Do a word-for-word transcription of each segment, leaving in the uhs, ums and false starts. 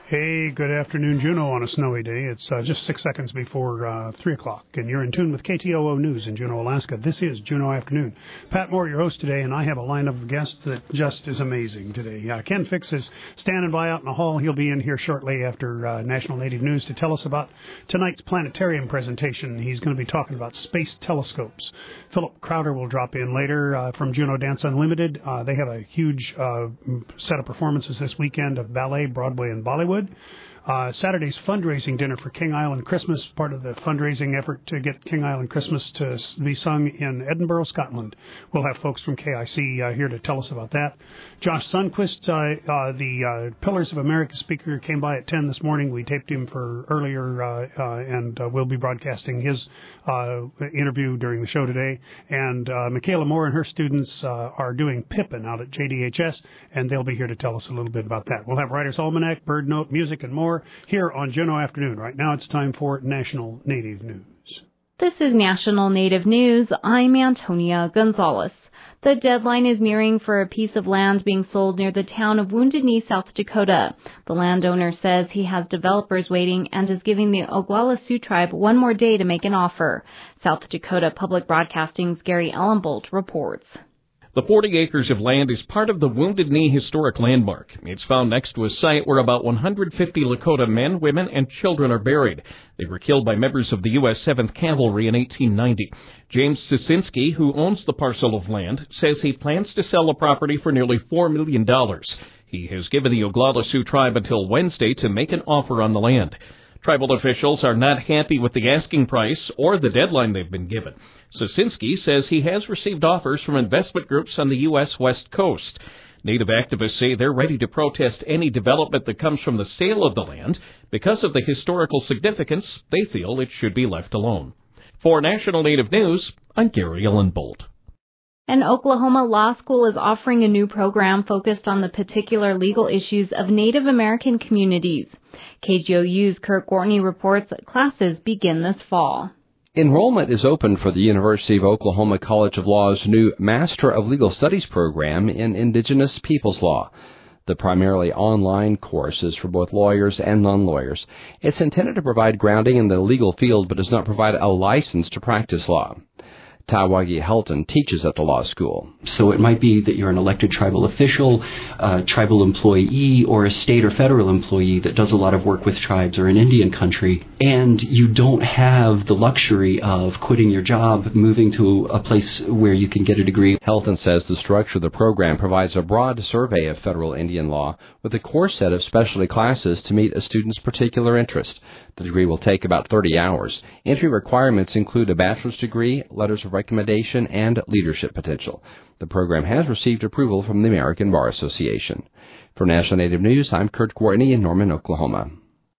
Hey, good afternoon, Juneau, on a snowy day. It's uh, just six seconds before uh, three o'clock, and you're in tune with K T O O News in Juneau, Alaska. This is Juneau Afternoon. Pat Moore, your host today, and I have a line of guests that just is amazing today. Uh, Ken Fix is standing by out in the hall. He'll be in here shortly after uh, National Native News to tell us about tonight's planetarium presentation. He's going to be talking about space telescopes. Philip Crowder will drop in later uh, from Juneau Dance Unlimited. Uh, they have a huge uh, set of performances this weekend of ballet, Broadway, and Bollywood. Uh, Saturday's fundraising dinner for King Island Christmas, part of the fundraising effort to get King Island Christmas to be sung in Edinburgh, Scotland. We'll have folks from K I C uh, here to tell us about that. Josh Sundquist, uh, uh, the uh, Pillars of America speaker, came by at ten this morning. We taped him for earlier, uh, uh, and uh, we'll be broadcasting his uh, interview during the show today. And uh, Michaela Moore and her students uh, are doing Pippin out at J D H S, and they'll be here to tell us a little bit about that. We'll have Writer's Almanac, Bird Note, music, and more here on Juneau Afternoon. Right now it's time for National Native News. This is National Native News. I'm Antonia Gonzalez. The deadline is nearing for a piece of land being sold near the town of Wounded Knee, South Dakota. The landowner says he has developers waiting and is giving the Oglala Sioux tribe one more day to make an offer. South Dakota Public Broadcasting's Gary Ellenbolt reports. The forty acres of land is part of the Wounded Knee Historic Landmark. It's found next to a site where about one hundred fifty Lakota men, women, and children are buried. They were killed by members of the U S seventh Cavalry in eighteen ninety. James Sisinski, who owns the parcel of land, says he plans to sell the property for nearly four million dollars. He has given the Oglala Sioux tribe until Wednesday to make an offer on the land. Tribal officials are not happy with the asking price or the deadline they've been given. Sisinski says he has received offers from investment groups on the U S West Coast. Native activists say they're ready to protest any development that comes from the sale of the land. Because of the historical significance, they feel it should be left alone. For National Native News, I'm Gary Ellenbolt. An Oklahoma law school is offering a new program focused on the particular legal issues of Native American communities. K G O U's Kurt Gortney reports classes begin this fall. Enrollment is open for the University of Oklahoma College of Law's new Master of Legal Studies program in Indigenous Peoples Law. The primarily online course is for both lawyers and non-lawyers. It's intended to provide grounding in the legal field but does not provide a license to practice law. Tawagi Helton teaches at the law school. So it might be that you're an elected tribal official, a tribal employee, or a state or federal employee that does a lot of work with tribes or in Indian country, and you don't have the luxury of quitting your job, moving to a place where you can get a degree. Helton says the structure of the program provides a broad survey of federal Indian law with a core set of specialty classes to meet a student's particular interest. The degree will take about thirty hours. Entry requirements include a bachelor's degree, letters of recommendation, and leadership potential. The program has received approval from the American Bar Association. For National Native News, I'm Kurt Gortney in Norman, Oklahoma.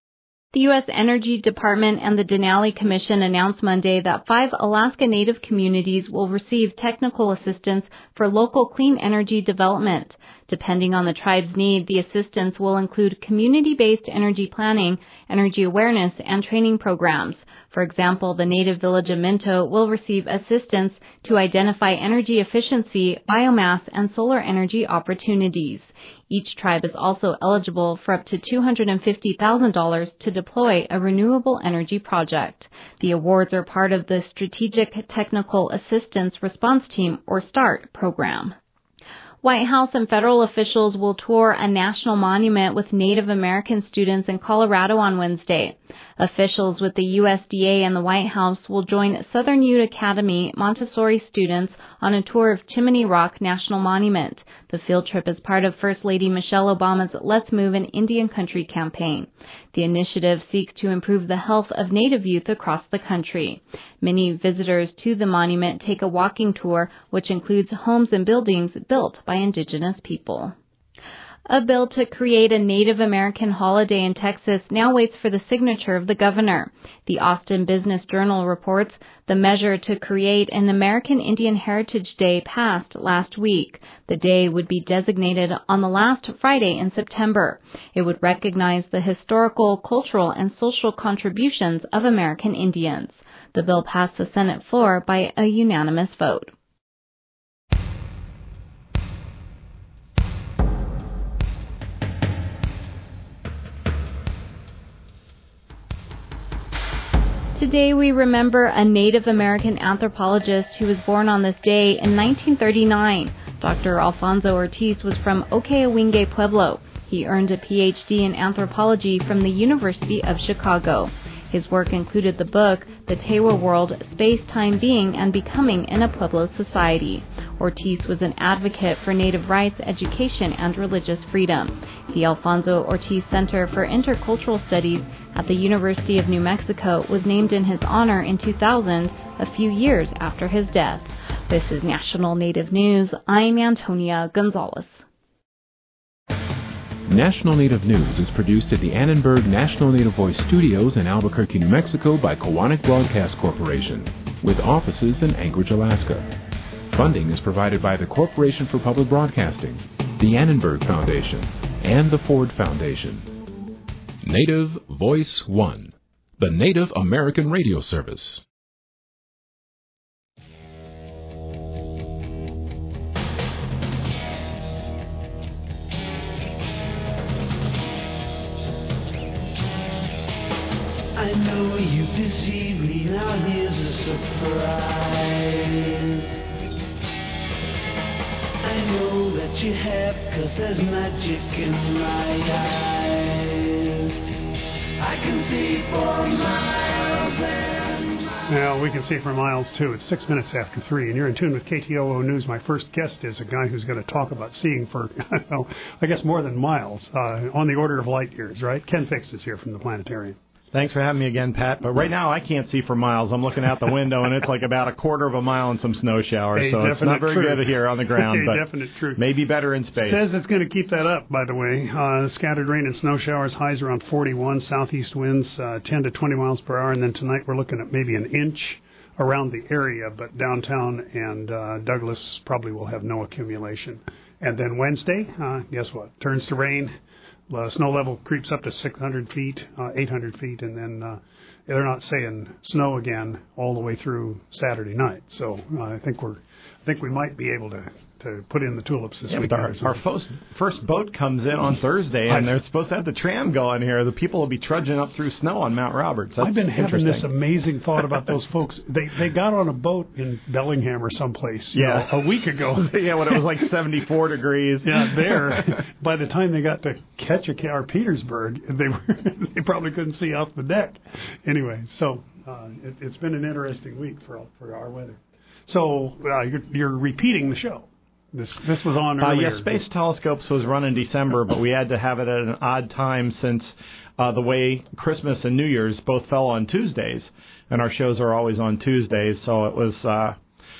The U S Energy Department and the Denali Commission announced Monday that five Alaska Native communities will receive technical assistance for local clean energy development. Depending on the tribe's need, the assistance will include community-based energy planning, energy awareness, and training programs. For example, the native village of Minto will receive assistance to identify energy efficiency, biomass, and solar energy opportunities. Each tribe is also eligible for up to two hundred fifty thousand dollars to deploy a renewable energy project. The awards are part of the Strategic Technical Assistance Response Team, or START, program. White House and federal officials will tour a national monument with Native American students in Colorado on Wednesday. Officials with the U S D A and the White House will join Southern Ute Academy Montessori students on a tour of Chimney Rock National Monument. The field trip is part of First Lady Michelle Obama's Let's Move in Indian Country campaign. The initiative seeks to improve the health of Native youth across the country. Many visitors to the monument take a walking tour, which includes homes and buildings built by Indigenous people. A bill to create a Native American holiday in Texas now waits for the signature of the governor. The Austin Business Journal reports the measure to create an American Indian Heritage Day passed last week. The day would be designated on the last Friday in September. It would recognize the historical, cultural, and social contributions of American Indians. The bill passed the Senate floor by a unanimous vote. Today we remember a Native American anthropologist who was born on this day in nineteen thirty-nine. Doctor Alfonso Ortiz was from Okayawinge Pueblo. He earned a P H D in anthropology from the University of Chicago. His work included the book, The Tewa World, Space, Time, Being, and Becoming in a Pueblo Society. Ortiz was an advocate for Native rights, education, and religious freedom. The Alfonso Ortiz Center for Intercultural Studies at the University of New Mexico was named in his honor in two thousand, a few years after his death. This is National Native News. I'm Antonia Gonzalez. National Native News is produced at the Annenberg National Native Voice Studios in Albuquerque, New Mexico by Kowanik Broadcast Corporation, with offices in Anchorage, Alaska. Funding is provided by the Corporation for Public Broadcasting, the Annenberg Foundation, and the Ford Foundation. Native Voice One, the Native American radio service. I know you deceived me, now here's a surprise. I know that you have, cause there's magic in my eyes. I can see for miles and miles. Well, we can see for miles, too. It's six minutes after three, and you're in tune with K T O O News. My first guest is a guy who's going to talk about seeing for, well, I guess more than miles, uh, on the order of light years, right? Ken Fix is here from the planetarium. Thanks for having me again, Pat. But right now, I can't see for miles. I'm looking out the window, and it's like about a quarter of a mile and some snow showers. A so it's not very truth. good here on the ground, a but definite truth. maybe better in space. Says it's going to keep that up, by the way. Uh, scattered rain and snow showers, highs around forty-one, southeast winds uh, ten to twenty miles per hour, and then tonight we're looking at maybe an inch around the area, but downtown and uh, Douglas probably will have no accumulation. And then Wednesday, uh, guess what? Turns to rain. Uh, snow level creeps up to six hundred feet, uh, eight hundred feet, and then uh, they're not saying snow again all the way through Saturday night. So uh, I think we're, I think we might be able to, to put in the tulips this yeah, weekend. Our, our first, first boat comes in on Thursday, and they're supposed to have the tram going here. The people will be trudging up through snow on Mount Roberts. That's I've been having this interesting. amazing thought about those folks. They they got on a boat in Bellingham or someplace you Yeah. know, a week ago. yeah, when it was like seventy-four degrees. Yeah, there. By the time they got to Ketchikan or Petersburg, they were they probably couldn't see off the deck. Anyway, so uh, it, it's been an interesting week for for our weather. So uh, you're, you're repeating the show. This this was on Uh, earlier. yeah, Space Telescopes was run in December, but we had to have it at an odd time since uh, the way Christmas and New Year's both fell on Tuesdays, and our shows are always on Tuesdays, so it was uh,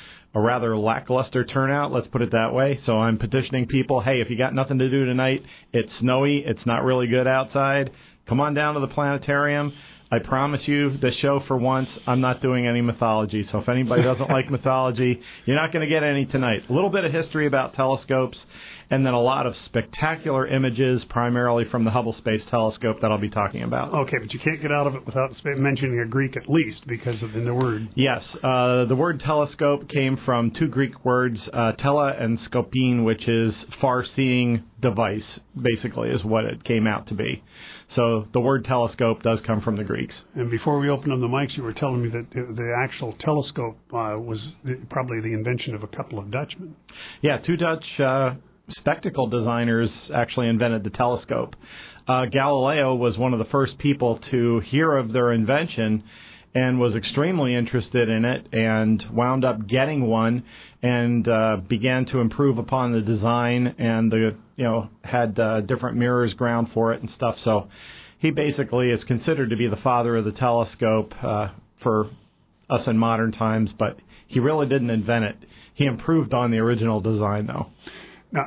a rather lackluster turnout, let's put it that way. So I'm petitioning people, hey, if you got nothing to do tonight, it's snowy, it's not really good outside, come on down to the planetarium. I promise you, the show for once, I'm not doing any mythology. So if anybody doesn't like mythology, you're not going to get any tonight. A little bit of history about telescopes, and then a lot of spectacular images, primarily from the Hubble Space Telescope that I'll be talking about. Okay, but you can't get out of it without mentioning a Greek at least because of the, the word. Yes, uh, the word telescope came from two Greek words, uh, tele and skopin, which is far-seeing device, basically, is what it came out to be. So the word telescope does come from the Greeks. And before we opened on the mics, you were telling me that the actual telescope uh, was probably the invention of a couple of Dutchmen. Yeah, two Dutch uh, spectacle designers actually invented the telescope. Uh, Galileo was one of the first people to hear of their invention and was extremely interested in it and wound up getting one and uh, began to improve upon the design and the you know had uh, different mirrors ground for it and stuff. So he basically is considered to be the father of the telescope uh, for us in modern times, but he really didn't invent it. He improved on the original design, though. Now,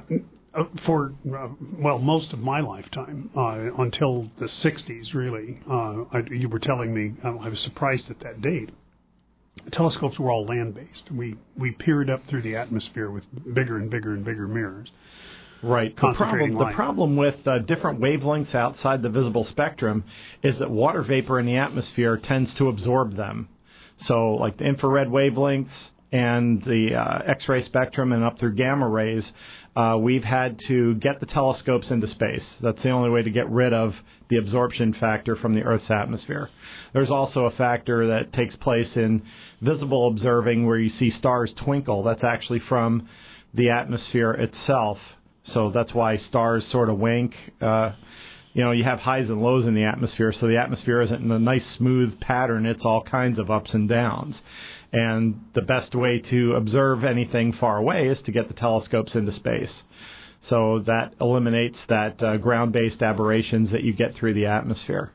for, uh, well, most of my lifetime, uh, until the sixties, really, uh, I, you were telling me, uh, I was surprised at that date. Telescopes were all land-based. We we peered up through the atmosphere with bigger and bigger and bigger mirrors. Right. The problem, the problem with uh, different wavelengths outside the visible spectrum is that water vapor in the atmosphere tends to absorb them. So, like the infrared wavelengths, and the uh, X-ray spectrum and up through gamma rays, uh, we've had to get the telescopes into space. That's the only way to get rid of the absorption factor from the Earth's atmosphere. There's also a factor that takes place in visible observing where you see stars twinkle. That's actually from the atmosphere itself. So that's why stars sort of wink. Uh, you know, you have highs and lows in the atmosphere, so the atmosphere isn't in a nice smooth pattern. It's all kinds of ups and downs. And the best way to observe anything far away is to get the telescopes into space. So that eliminates that uh, ground-based aberrations that you get through the atmosphere.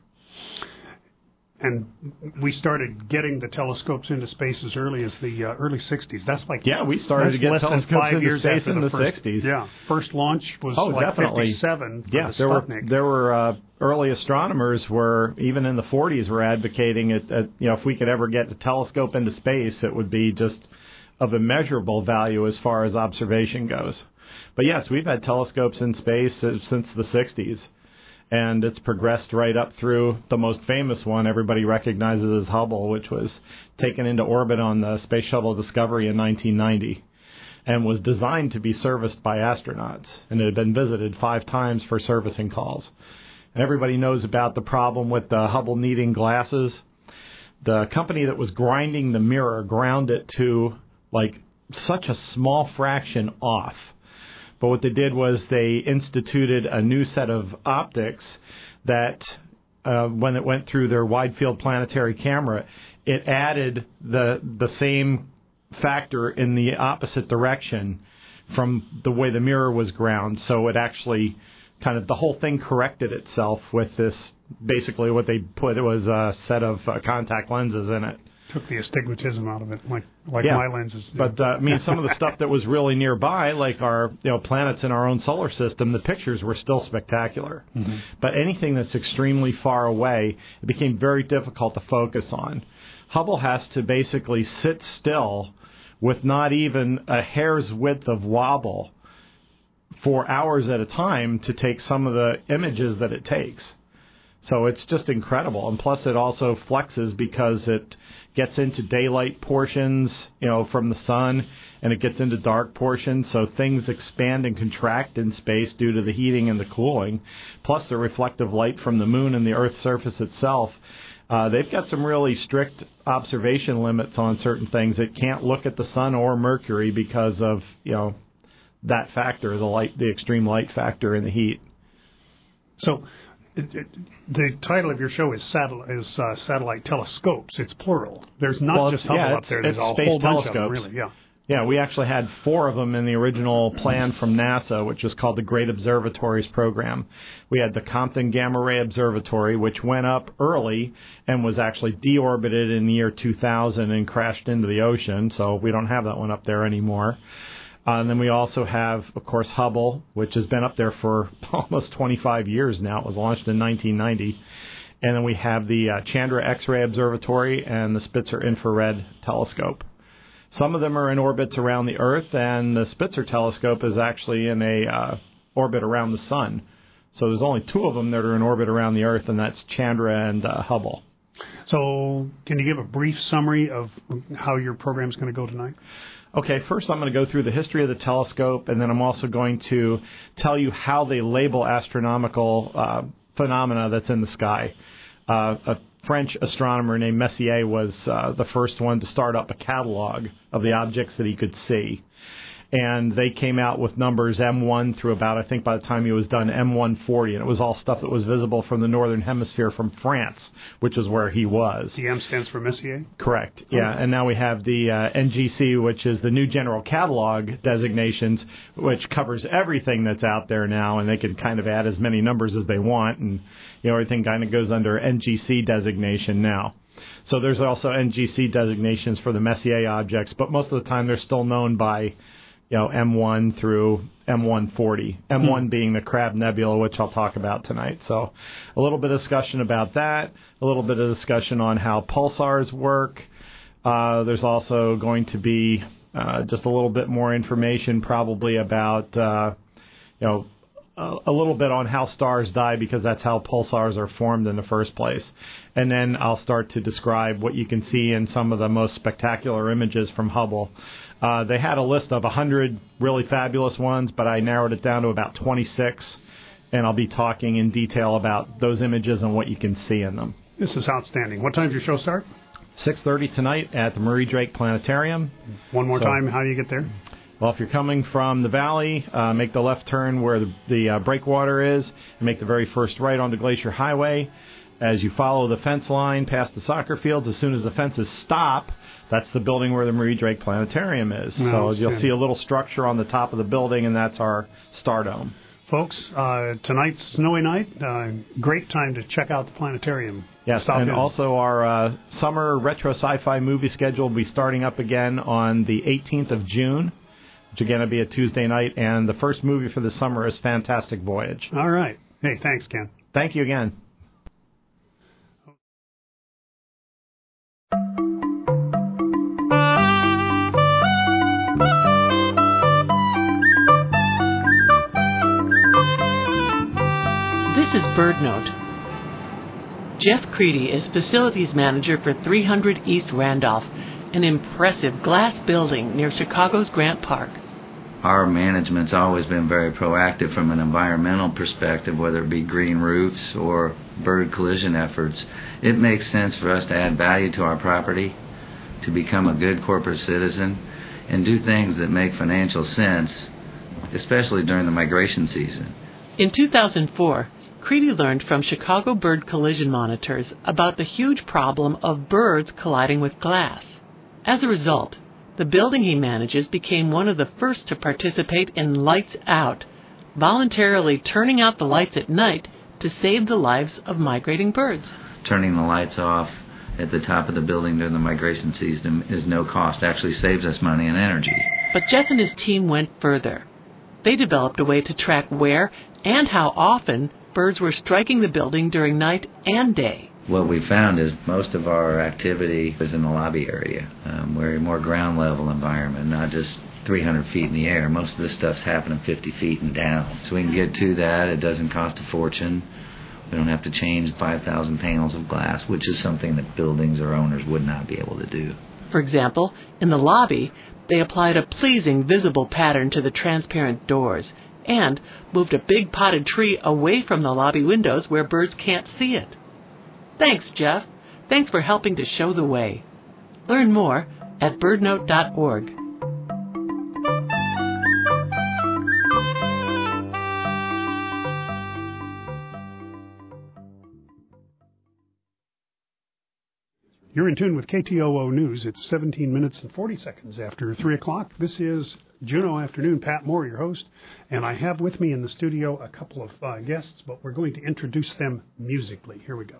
And we started getting the telescopes into space as early as the uh, early sixties. That's like yeah, we started to get less telescopes than five into years space after in the, the first, sixties. Yeah, first launch was oh, like definitely. fifty-seven. For yeah, the there Sputnik. were there were uh, early astronomers were even in the forties were advocating it. At, you know, if we could ever get a telescope into space, it would be just of immeasurable value as far as observation goes. But yes, we've had telescopes in space since the sixties. And it's progressed right up through the most famous one everybody recognizes as Hubble, which was taken into orbit on the Space Shuttle Discovery in nineteen ninety and was designed to be serviced by astronauts. And it had been visited five times for servicing calls. And everybody knows about the problem with the Hubble needing glasses. The company that was grinding the mirror ground it to like such a small fraction off. But what they did was they instituted a new set of optics that, uh, when it went through their wide-field planetary camera, it added the the same factor in the opposite direction from the way the mirror was ground. So it actually kind of, the whole thing corrected itself with this, basically what they put, it was a set of uh, contact lenses in it. Took the astigmatism out of it, like like yeah. my lenses do. But, uh, I mean, some of the stuff that was really nearby, like our you know planets in our own solar system, the pictures were still spectacular. Mm-hmm. But anything that's extremely far away, it became very difficult to focus on. Hubble has to basically sit still with not even a hair's width of wobble for hours at a time to take some of the images that it takes. So it's just incredible. And plus it also flexes because it gets into daylight portions, you know, from the sun, and it gets into dark portions. So things expand and contract in space due to the heating and the cooling, plus the reflective light from the moon and the Earth's surface itself. Uh, they've got some really strict observation limits on certain things. It can't look at the sun or Mercury because of, you know, that factor, the light, the extreme light factor and the heat. So It, it, the title of your show is Satellite, is, uh, Satellite Telescopes. It's plural. There's not well, just Hubble yeah, up there. There's it's a space whole bunch telescopes. of them, really. Yeah. Yeah, we actually had four of them in the original plan from NASA, which was called the Great Observatories Program. We had the Compton Gamma Ray Observatory, which went up early and was actually deorbited in the year two thousand and crashed into the ocean, so we don't have that one up there anymore. Uh, and then we also have, of course, Hubble, which has been up there for almost twenty-five years now. It was launched in nineteen ninety. And then we have the uh, Chandra X-ray Observatory and the Spitzer Infrared Telescope. Some of them are in orbits around the Earth, and the Spitzer Telescope is actually in a uh, orbit around the Sun. So there's only two of them that are in orbit around the Earth, and that's Chandra and uh, Hubble. So can you give a brief summary of how your program is going to go tonight? Okay, first I'm going to go through the history of the telescope, and then I'm also going to tell you how they label astronomical uh, phenomena that's in the sky. Uh, a French astronomer named Messier was uh, the first one to start up a catalog of the objects that he could see. And they came out with numbers M one through about, I think by the time he was done, M one forty. And it was all stuff that was visible from the northern hemisphere from France, which is where he was. The M stands for Messier? Correct, yeah. And now we have the uh, N G C, which is the New General Catalog designations, which covers everything that's out there now. And they can kind of add as many numbers as they want. And, you know, everything kind of goes under N G C designation now. So there's also N G C designations for the Messier objects, but most of the time they're still known by, you know, M one through M one forty. M one hmm. being the Crab Nebula, which I'll talk about tonight. So a little bit of discussion about that, a little bit of discussion on how pulsars work. Uh, there's also going to be uh, just a little bit more information probably about, uh, you know, a, a little bit on how stars die, because that's how pulsars are formed in the first place. And then I'll start to describe what you can see in some of the most spectacular images from Hubble. Uh, they had a list of one hundred really fabulous ones, but I narrowed it down to about twenty-six, and I'll be talking in detail about those images and what you can see in them. This is outstanding. What time does your show start? six thirty tonight at the Marie Drake Planetarium. One more so, time, how do you get there? Well, if you're coming from the valley, uh, make the left turn where the, the uh, breakwater is, and make the very first right onto Glacier Highway. As you follow the fence line past the soccer fields, as soon as the fences stop, that's the building where the Marie Drake Planetarium is. No, so you'll good. see a little structure on the top of the building, and that's our Star Dome. Folks, uh, tonight's snowy night, uh, great time to check out the planetarium. Yes, Stop and in. also our uh, summer retro sci-fi movie schedule will be starting up again on the eighteenth of June, which again will be a Tuesday night, and the first movie for the summer is Fantastic Voyage. All right. Hey, thanks, Ken. Thank you again. This is BirdNote. Jeff Creedy is facilities manager for three hundred East Randolph, an impressive glass building near Chicago's Grant Park. Our management's always been very proactive from an environmental perspective, whether it be green roofs or bird collision efforts. It makes sense for us to add value to our property, to become a good corporate citizen, and do things that make financial sense, especially during the migration season. In two thousand four, Creedy learned from Chicago bird collision monitors about the huge problem of birds colliding with glass. As a result, the building he manages became one of the first to participate in Lights Out, voluntarily turning out the lights at night to save the lives of migrating birds. Turning the lights off at the top of the building during the migration season is no cost. Actually saves us money and energy. But Jeff and his team went further. They developed a way to track where and how often birds were striking the building during night and day. What we found is most of our activity is in the lobby area. Um, we're a more ground level environment, not just three hundred feet in the air. Most of this stuff's happening fifty feet and down. So we can get to that. It doesn't cost a fortune. We don't have to change five thousand panels of glass, which is something that buildings or owners would not be able to do. For example, in the lobby, they applied a pleasing visible pattern to the transparent doors and moved a big potted tree away from the lobby windows where birds can't see it. Thanks, Jeff. Thanks for helping to show the way. Learn more at birdnote dot org. You're in tune with K T O O News. It's seventeen minutes and forty seconds after three o'clock. This is Juneau Afternoon. Pat Moore, your host. And I have with me in the studio a couple of uh, guests, but we're going to introduce them musically. Here we go.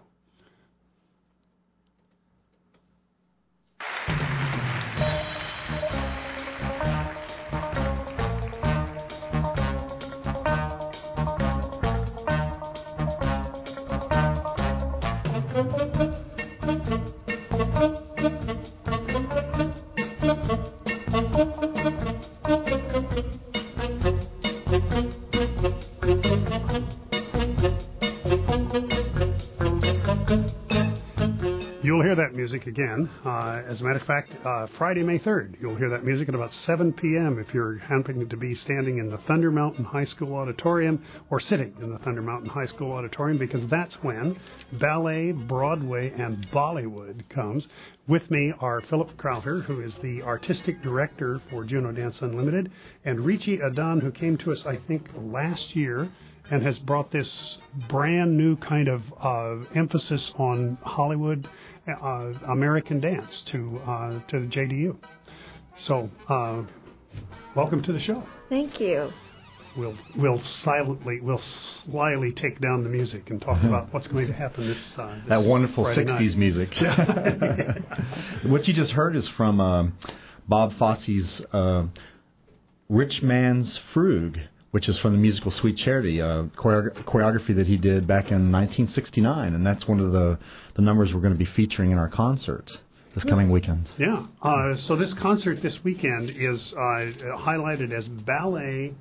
You'll hear that music again. Uh, as a matter of fact, uh, Friday, May third, you'll hear that music at about seven p.m. if you're happening to be standing in the Thunder Mountain High School Auditorium or sitting in the Thunder Mountain High School Auditorium, because that's when ballet, Broadway, and Bollywood comes. With me are Philip Crowther, who is the artistic director for Juneau Dance Unlimited, and Richie Adan, who came to us, I think, last year and has brought this brand new kind of uh, emphasis on Hollywood uh, American dance to uh, to the J D U. So, uh, welcome to the show. Thank you. We'll we'll silently we'll slyly take down the music and talk about what's going to happen this. Uh, this that wonderful Friday sixties night. music. What you just heard is from uh, Bob Fosse's uh, "Rich Man's Frug," which is from the musical Sweet Charity, uh, choreog- choreography that he did back in nineteen sixty-nine, and that's one of the, the numbers we're going to be featuring in our concert this coming weekend. Yeah. Uh, so this concert this weekend is uh, highlighted as Ballet,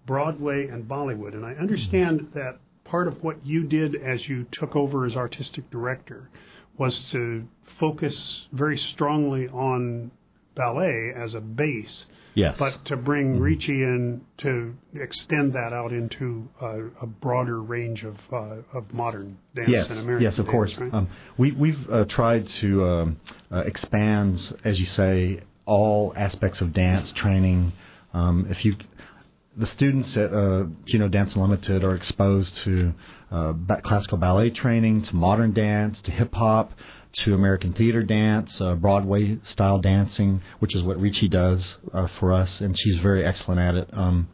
Broadway and Bollywood. And I understand mm-hmm. that part of what you did as you took over as artistic director was to focus very strongly on ballet as a base. Yes. But to bring mm-hmm. Ricci in to extend that out into uh, a broader range of uh, of modern dance yes. and American Yes, of dance, course. Right? Um, we, we've uh, tried to um, uh, expand, as you say, all aspects of dance training. Um, if you, the students at uh, Juneau Dance Unlimited are exposed to uh, classical ballet training, to modern dance, to hip hop, to American theater dance, uh, Broadway style dancing, which is what Ricci does uh, for us, and she's very excellent at it. Um,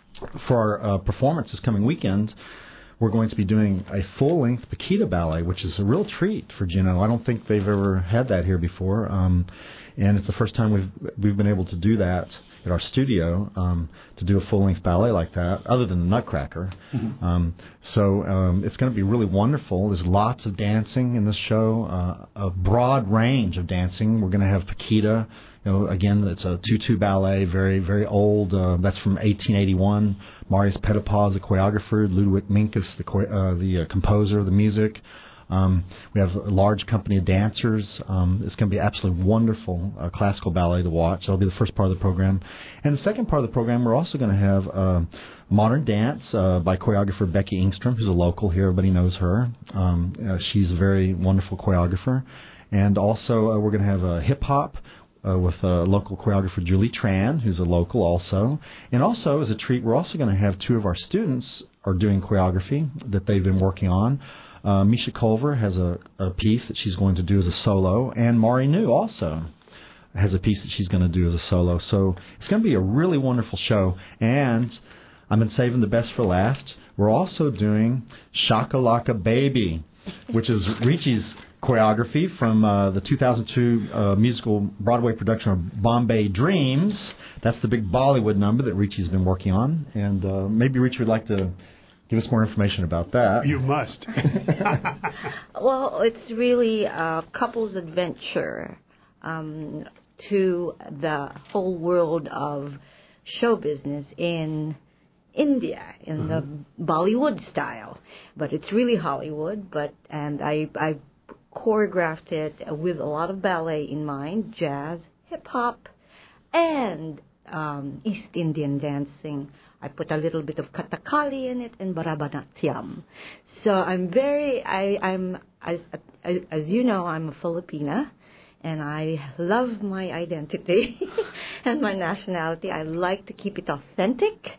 for our uh, performance this coming weekend, we're going to be doing a full-length Paquita ballet, which is a real treat for Juneau. I don't think they've ever had that here before, um, and it's the first time we've we've been able to do that at our studio, um, to do a full-length ballet like that, other than the Nutcracker. Mm-hmm. Um, so um, it's going to be really wonderful. There's lots of dancing in this show, uh, a broad range of dancing. We're going to have Paquita. You know, again, it's a tutu ballet, very, very old. Uh, that's from eighteen eighty-one. Marius Petipa, the choreographer. Ludwig Minkus, the uh, the uh, composer of the music. Um, we have a large company of dancers. Um, it's going to be absolutely wonderful uh, classical ballet to watch. That'll be the first part of the program. And the second part of the program, we're also going to have uh, modern dance uh, by choreographer Becky Engstrom, who's a local here. Everybody knows her. Um, uh, she's a very wonderful choreographer. And also uh, we're going to have uh, hip-hop uh, with uh, local choreographer Julie Tran, who's a local also. And also, as a treat, we're also going to have two of our students are doing choreography that they've been working on. Uh, Misha Culver has a, a piece that she's going to do as a solo, and Mari Nu also has a piece that she's going to do as a solo. So it's going to be a really wonderful show, and I've been saving the best for last. We're also doing Shakalaka Baby, which is Ricci's choreography from uh, the two thousand two uh, musical Broadway production of Bombay Dreams. That's the big Bollywood number that Ricci's been working on, and uh, maybe Ricci would like to give us more information about that. You must. Well, it's really a couple's adventure um, to the whole world of show business in India, in uh-huh. the Bollywood style. But it's really Hollywood, but and I, I choreographed it with a lot of ballet in mind, jazz, hip-hop, and um, East Indian dancing. I put a little bit of Kathakali in it and Bharatanatyam. So I'm very, I, I'm, as, as you know, I'm a Filipina, and I love my identity and my nationality. I like to keep it authentic,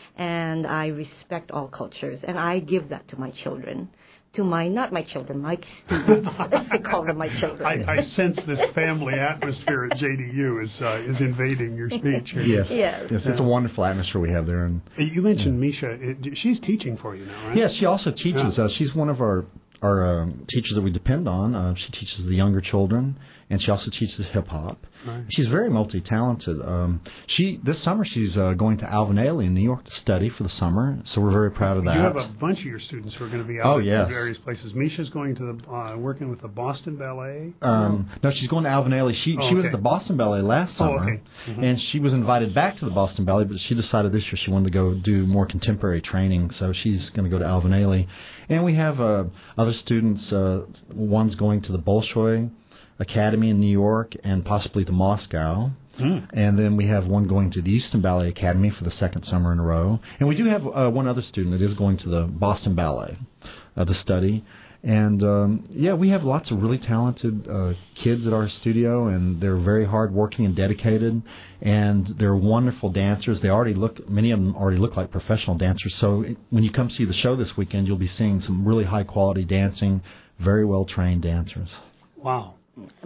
and I respect all cultures, and I give that to my children. To my, not my children, my students. I call them my children. I, I sense this family atmosphere at J D U is uh, is invading your speech here. Yes, yes, yes, it's a wonderful atmosphere we have there. And you mentioned yeah. Misha. It, she's teaching for you now, right? Yes, she also teaches. Yeah. Uh, she's one of our our um, teachers that we depend on. Uh, she teaches the younger children, and she also teaches hip hop. Right. She's very multi-talented. Um, she this summer she's uh, going to Alvin Ailey in New York to study for the summer, so we're very proud of that. You have a bunch of your students who are going to be out oh, in yes. various places. Misha's going to the uh, working with the Boston Ballet. Um, no, she's going to Alvin Ailey. She oh, she okay. was at the Boston Ballet last summer, oh, okay. mm-hmm. and she was invited back to the Boston Ballet, but she decided this year she wanted to go do more contemporary training, so she's going to go to Alvin Ailey. And we have uh, other students. Uh, one's going to the Bolshoi Academy in New York and possibly to Moscow. Mm. And then we have one going to the Easton Ballet Academy for the second summer in a row. And we do have uh, one other student that is going to the Boston Ballet uh, to study. And, um, yeah, we have lots of really talented uh, kids at our studio, and they're very hardworking and dedicated, and they're wonderful dancers. They already look, many of them already look like professional dancers. So when you come see the show this weekend, you'll be seeing some really high-quality dancing, very well-trained dancers. Wow.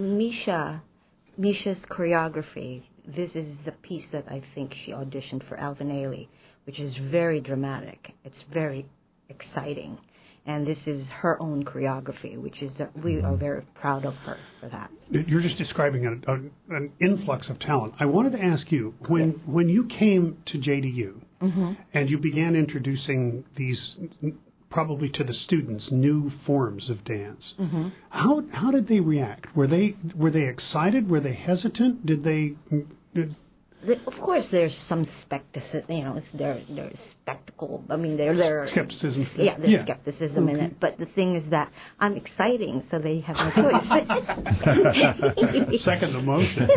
Misha, Misha's choreography, this is the piece that I think she auditioned for Alvin Ailey, which is very dramatic. It's very exciting. And this is her own choreography, which is, uh, we are very proud of her for that. You're just describing a, a, an influx of talent. I wanted to ask you, when, yes. when you came to J D U mm-hmm. and you began introducing these, probably to the students, new forms of dance, mm-hmm. how how did they react? Were they were they excited? Were they hesitant? Did they... Did, The, of course, there's some skepticism. You know, it's there. There's spectacle. I mean, there there skepticism. Yeah, there's yeah. skepticism okay. in it. But the thing is that I'm exciting, so they have no choice. Second the motion.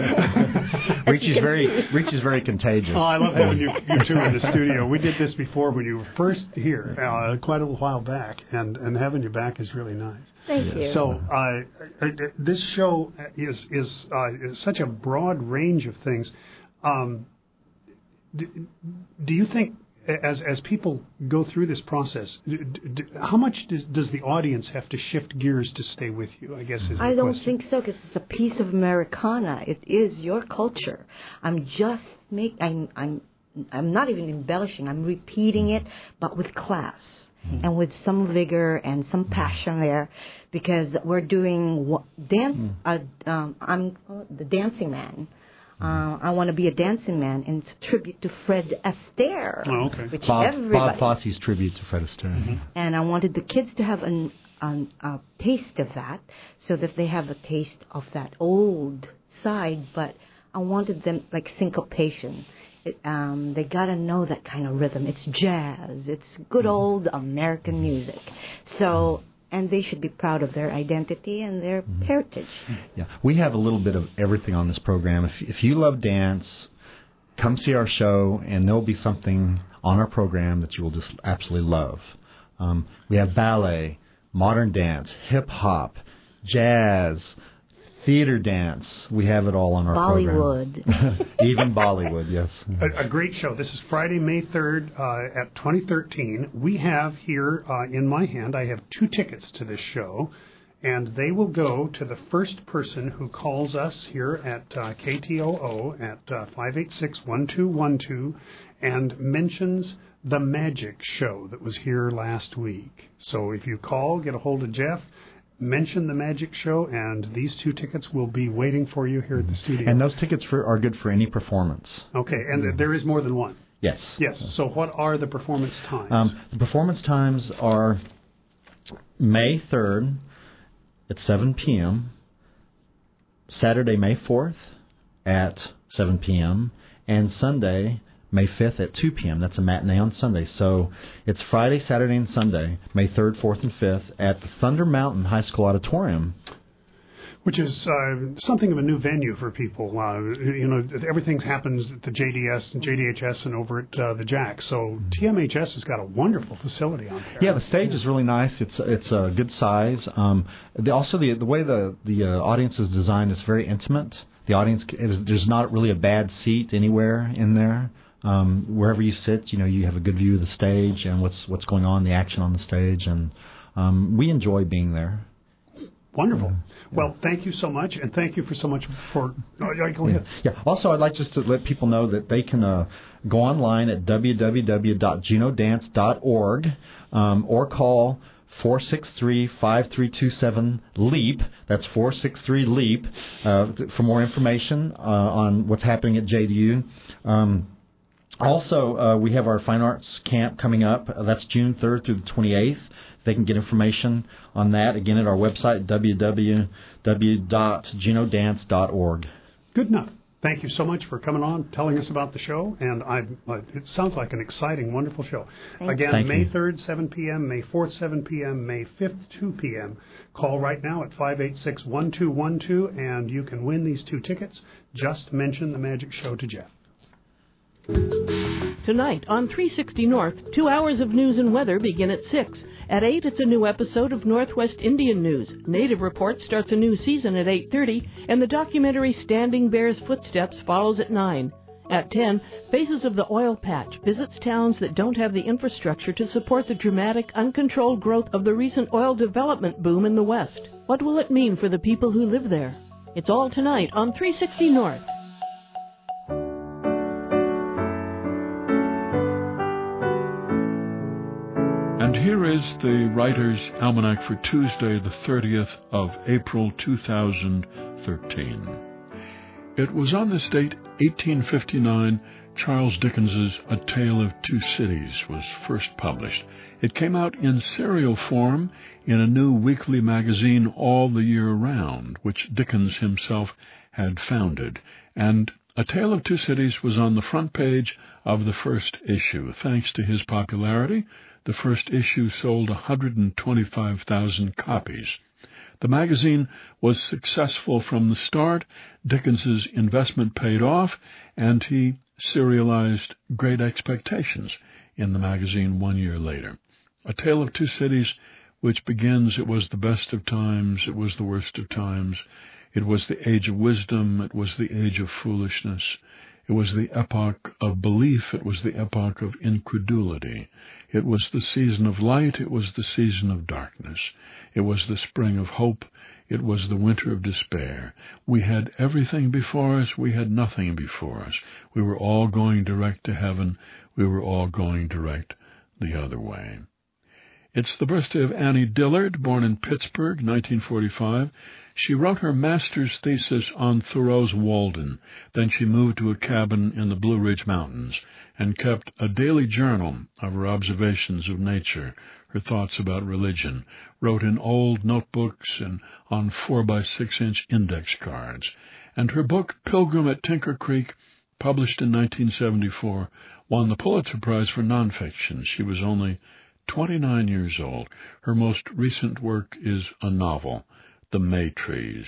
Rich is very Rich is very contagious. Oh, I love having you, you two in the studio. We did this before when you were first here, uh, quite a while back, and, and having you back is really nice. Thank you. So uh, this show is is, uh, is such a broad range of things. Um, do, do you think, as as people go through this process, do, do, how much does, does the audience have to shift gears to stay with you? I guess is the I don't question. think so, because it's a piece of Americana. It is your culture. I'm just make. I'm I'm I'm not even embellishing. I'm repeating it, but with class. Mm. And with some vigor and some passion there, because we're doing dance. Mm. Uh, um, I'm the Dancing Man. Uh, I want to be a dancing man, and it's a tribute to Fred Astaire. Oh, okay. Which Bob, everybody, Bob Fosse's tribute to Fred Astaire. Mm-hmm. And I wanted the kids to have an, an, a taste of that, so that they have a taste of that old side. But I wanted them like syncopation. It, um, they got to know that kind of rhythm. It's jazz. It's good old American music. So. And they should be proud of their identity and their mm-hmm. heritage. Yeah, we have a little bit of everything on this program. If if you love dance, come see our show, and there'll be something on our program that you will just absolutely love. Um, we have ballet, modern dance, hip hop, jazz, theater dance. We have it all on our Bollywood. program. Even Bollywood, yes. A, a great show. This is Friday, May third uh, at twenty thirteen. We have here uh, in my hand, I have two tickets to this show, and they will go to the first person who calls us here at uh, K T O O at uh, five eight six, one two one two and mentions the Magic Show that was here last week. So if you call, get a hold of Jeff, mention the Magic Show, and these two tickets will be waiting for you here at the studio. And those tickets for, are good for any performance. Okay, and mm-hmm. there is more than one. Yes. Yes. So what are the performance times? Um, the performance times are May third at seven p.m., Saturday, May fourth at seven p.m., and Sunday, May fifth at two p.m. That's a matinee on Sunday. So it's Friday, Saturday, and Sunday, May third, fourth, and fifth at the Thunder Mountain High School Auditorium. Which is uh, something of a new venue for people. Uh, you know, everything happens at the J D S and J D H S and over at uh, the Jack. So T M H S has got a wonderful facility on there. Yeah, the stage is really nice. It's it's a good size. Um, the, also, the the way the the uh, audience is designed is very intimate. The audience is, there's not really a bad seat anywhere in there. Um, wherever you sit, you know, you have a good view of the stage and what's what's going on, the action on the stage, and um, we enjoy being there. Wonderful. Yeah. Well, thank you so much, and thank you for so much for. Oh, go ahead. Yeah. yeah. Also, I'd like just to let people know that they can uh, go online at w w w dot juno dance dot org um, or call four six three, five three two seven, LEAP. That's four six three, LEAP uh, for more information uh, on what's happening at J D U. Um, also, uh, we have our Fine Arts Camp coming up. Uh, that's June third through the twenty-eighth. They can get information on that, again, at our website, w w w dot juno dance dot org. Good enough. Thank you so much for coming on, telling us about the show, and I, uh, it sounds like an exciting, wonderful show. Thank Again, Thank May you. third, seven p.m., May fourth, seven p.m., May fifth, two p.m. Call right now at five eight six, one two one two, and you can win these two tickets. Just mention the Magic Show to Jeff. Tonight on three sixty North, two hours of news and weather begin at six. At eight, it's a new episode of Northwest Indian News. Native Report starts a new season at eight thirty, and the documentary Standing Bear's Footsteps follows at nine. At ten, Faces of the Oil Patch visits towns that don't have the infrastructure to support the dramatic, uncontrolled growth of the recent oil development boom in the West. What will it mean for the people who live there? It's all tonight on three sixty North. And here is the Writer's Almanac for Tuesday, the thirtieth of April, two thousand thirteen. It was on this date, eighteen fifty-nine, Charles Dickens's A Tale of Two Cities was first published. It came out in serial form in a new weekly magazine all the year round, which Dickens himself had founded. And A Tale of Two Cities was on the front page of the first issue. Thanks to his popularity, the first issue sold one hundred twenty-five thousand copies. The magazine was successful from the start. Dickens's investment paid off, and he serialized Great Expectations in the magazine one year later. A Tale of Two Cities, which begins, it was the best of times, it was the worst of times, it was the age of wisdom, it was the age of foolishness, it was the epoch of belief, it was the epoch of incredulity, it was the season of light, it was the season of darkness, it was the spring of hope, it was the winter of despair. We had everything before us, we had nothing before us. We were all going direct to heaven, we were all going direct the other way. It's the birthday of Annie Dillard, born in Pittsburgh, nineteen forty-five. She wrote her master's thesis on Thoreau's Walden. Then she moved to a cabin in the Blue Ridge Mountains and kept a daily journal of her observations of nature, her thoughts about religion, wrote in old notebooks and on four by six inch index cards. And her book, Pilgrim at Tinker Creek, published in nineteen seventy-four, won the Pulitzer Prize for nonfiction. She was only twenty-nine years old. Her most recent work is a novel, The May Trees.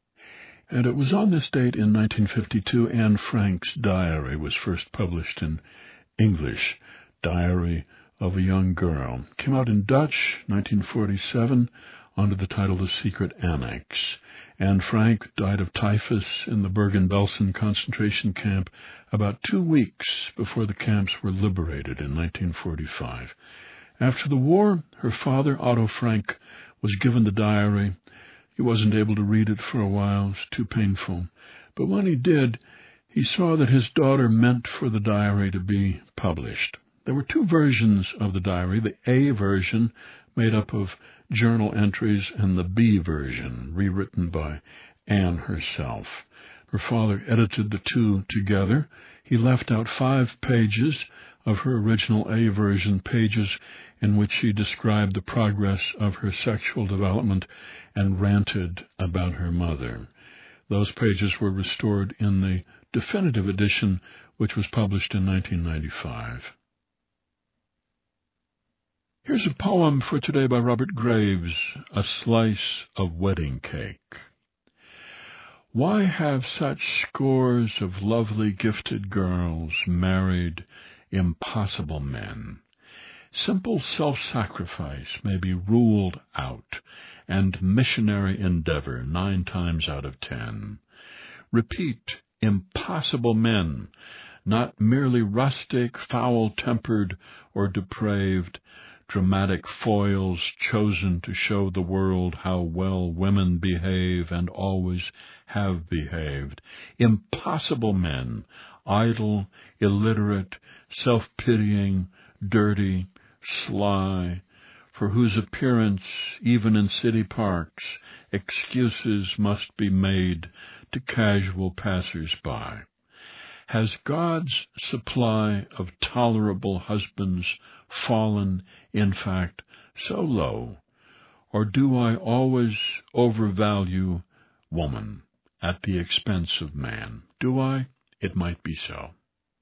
And it was on this date in nineteen fifty-two Anne Frank's diary was first published in English, Diary of a Young Girl. Came out in Dutch, nineteen forty-seven, under the title The Secret Annex. Anne Frank died of typhus in the Bergen-Belsen concentration camp about two weeks before the camps were liberated in nineteen forty-five. After the war, her father, Otto Frank, was given the diary. He wasn't able to read it for a while. It was too painful. But when he did, he saw that his daughter meant for the diary to be published. There were two versions of the diary, the A version, made up of journal entries, and the B version, rewritten by Anne herself. Her father edited the two together. He left out five pages of her original A version, pages in which she described the progress of her sexual development and ranted about her mother. Those pages were restored in the definitive edition, which was published in nineteen ninety-five. Here's a poem for today by Robert Graves, A Slice of Wedding Cake. Why have such scores of lovely gifted girls married impossible men? Simple self-sacrifice may be ruled out, and missionary endeavor nine times out of ten. Repeat, impossible men, not merely rustic, foul-tempered, or depraved, dramatic foils chosen to show the world how well women behave and always have behaved. Impossible men, idle, illiterate, self-pitying, dirty, sly, for whose appearance, even in city parks, excuses must be made to casual passers-by. Has God's supply of tolerable husbands fallen, in fact, so low? Or do I always overvalue woman at the expense of man? Do I? It might be so.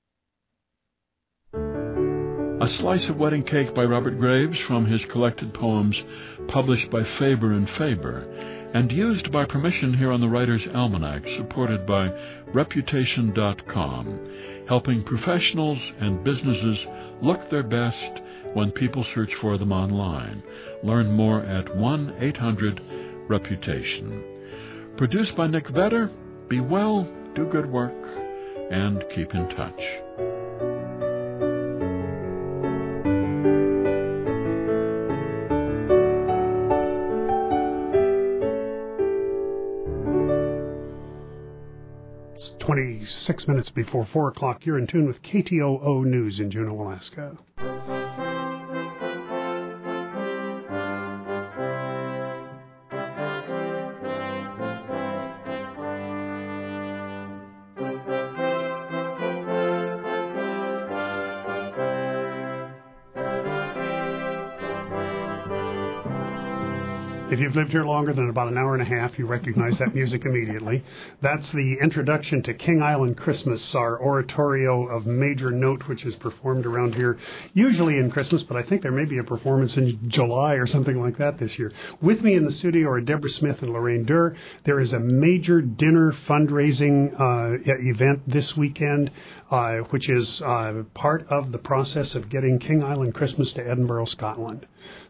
A Slice of Wedding Cake by Robert Graves from his collected poems published by Faber and Faber and used by permission here on the Writer's Almanac, supported by Reputation dot com, helping professionals and businesses look their best when people search for them online. Learn more at one eight hundred reputation. Produced by Nick Vedder. Be well, do good work, and keep in touch. twenty-six minutes before four o'clock. You're in tune with K T O O News in Juneau, Alaska. If you've lived here longer than about an hour and a half, you recognize that music immediately. That's the introduction to King Island Christmas, our oratorio of major note, which is performed around here, usually in Christmas, but I think there may be a performance in July or something like that this year. With me in the studio are Deborah Smith and Lorraine Durr. There is a major dinner fundraising uh, event this weekend, uh, which is uh, part of the process of getting King Island Christmas to Edinburgh, Scotland.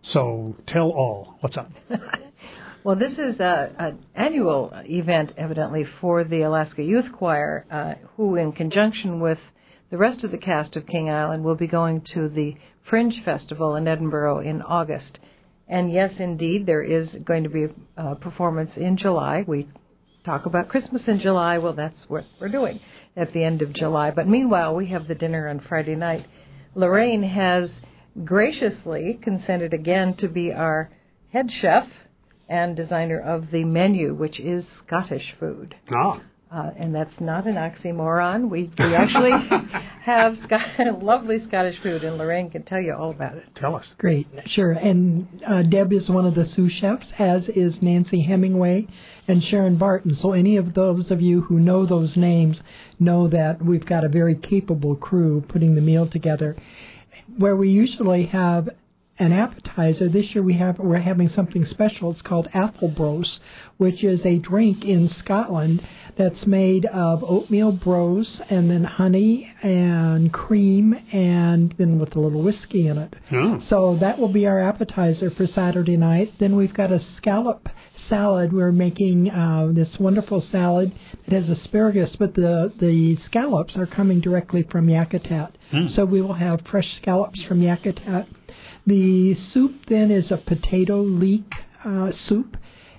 So tell all. What's up? Well, this is an annual event, evidently, for the Alaska Youth Choir, uh, who, in conjunction with the rest of the cast of King Island, will be going to the Fringe Festival in Edinburgh in August. And yes, indeed, there is going to be a performance in July. We talk about Christmas in July. Well, that's what we're doing at the end of July. But meanwhile, we have the dinner on Friday night. Lorraine has graciously consented again to be our head chef and designer of the menu, which is Scottish food. Ah. Uh, and that's not an oxymoron. We we actually have Scot- lovely Scottish food, and Lorraine can tell you all about it. Tell us. Great, sure. And uh, Deb is one of the sous chefs, as is Nancy Hemingway and Sharon Barton. So any of those of you who know those names know that we've got a very capable crew putting the meal together. Where we usually have an appetizer, this year we have we're having something special. It's called Athelbros, which is a drink in Scotland that's made of oatmeal brose and then honey and cream and then with a little whiskey in it. Oh. So that will be our appetizer for Saturday night. Then we've got a scallop salad. We're making uh, this wonderful salad that has asparagus, but the, the scallops are coming directly from Yakutat. Mm. So we will have fresh scallops from Yakutat. The soup then is a potato leek uh, soup,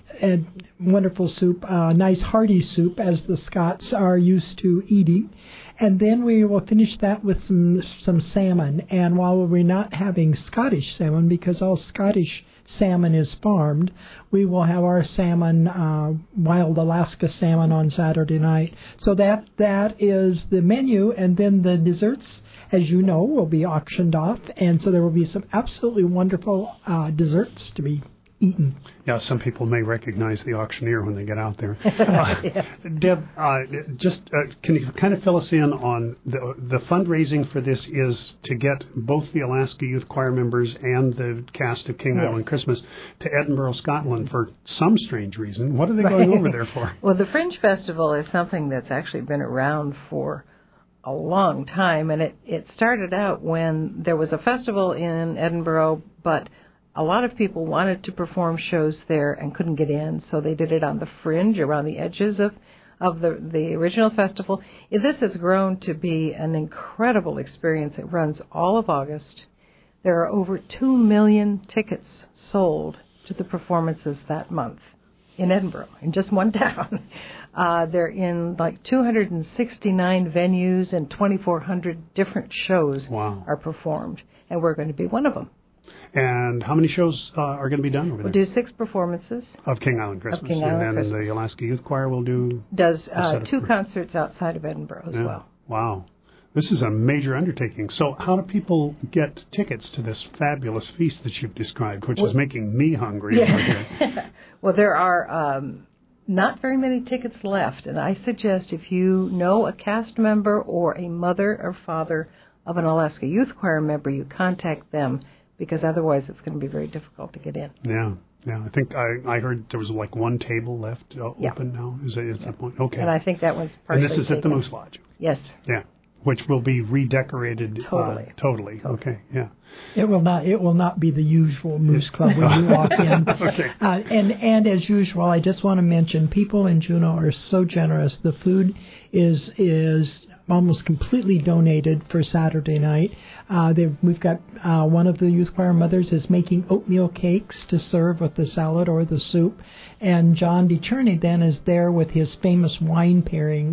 a wonderful soup, uh, nice hearty soup as the Scots are used to eating. And then we will finish that with some some salmon. And while we're not having Scottish salmon, because all Scottish salmon is farmed, we will have our salmon, uh, wild Alaska salmon on Saturday night. So that that is the menu, and then the desserts, as you know, will be auctioned off, and so there will be some absolutely wonderful uh, desserts to be eaten. Yeah, some people may recognize the auctioneer when they get out there. Uh, yeah. Deb, uh, just uh, can you kind of fill us in on the the fundraising for this is to get both the Alaska Youth Choir members and the cast of King yes. Island Christmas to Edinburgh, Scotland for some strange reason. What are they going over there for? Well, the Fringe Festival is something that's actually been around for a long time, and it, it started out when there was a festival in Edinburgh, but a lot of people wanted to perform shows there and couldn't get in, so they did it on the fringe, around the edges of, of the, the original festival. This has grown to be an incredible experience. It runs all of August. There are over two million tickets sold to the performances that month in Edinburgh, in just one town. Uh, they're in like two hundred sixty-nine venues, and twenty-four hundred different shows wow. are performed, and we're going to be one of them. And how many shows uh, are going to be done over we'll there? We'll do six performances. Of King Island Christmas. Of King Island and then Christmas. the Alaska Youth Choir will do... Does uh, two concerts outside of Edinburgh as yeah. well. Wow. This is a major undertaking. So how do people get tickets to this fabulous feast that you've described, which well, is making me hungry? Yeah. Well, there are um, not very many tickets left, and I suggest if you know a cast member or a mother or father of an Alaska Youth Choir member, you contact them, because otherwise it's going to be very difficult to get in. Yeah, yeah. I think I, I heard there was like one table left uh, yeah. open now. Is that is yeah. the point? Okay. And I think that was partially And this is taken. at the Moose Lodge? Yes. Yeah. Which will be redecorated. Totally. Uh, totally. totally. Okay. Yeah. It will not. It will not be the usual Moose Club when you walk in. Okay. Uh, and and as usual, I just want to mention, people in Juneau are so generous. The food is is almost completely donated for Saturday night. Uh, we've got uh, one of the youth choir mothers is making oatmeal cakes to serve with the salad or the soup, and John DeCherney then is there with his famous wine pairings.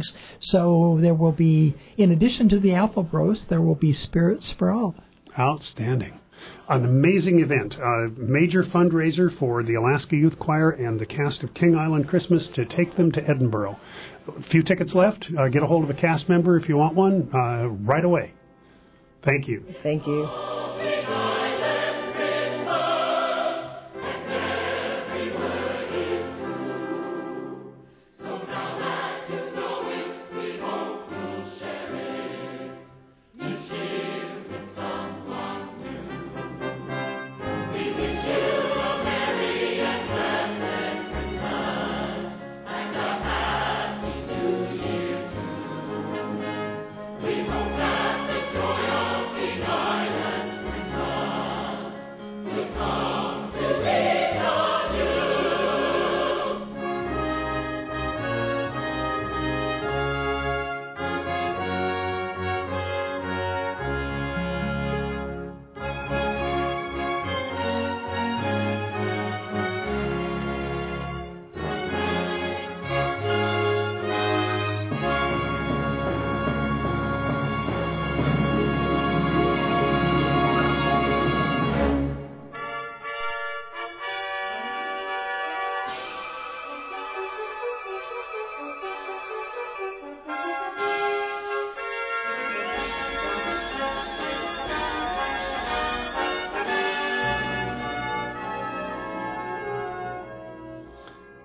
So there will be, in addition to the Athelbros, there will be spirits for all. Outstanding. An amazing event, a major fundraiser for the Alaska Youth Choir and the cast of King Island Christmas to take them to Edinburgh. A few tickets left. Uh, get a hold of a cast member if you want one uh, right away. Thank you. Thank you. Everyone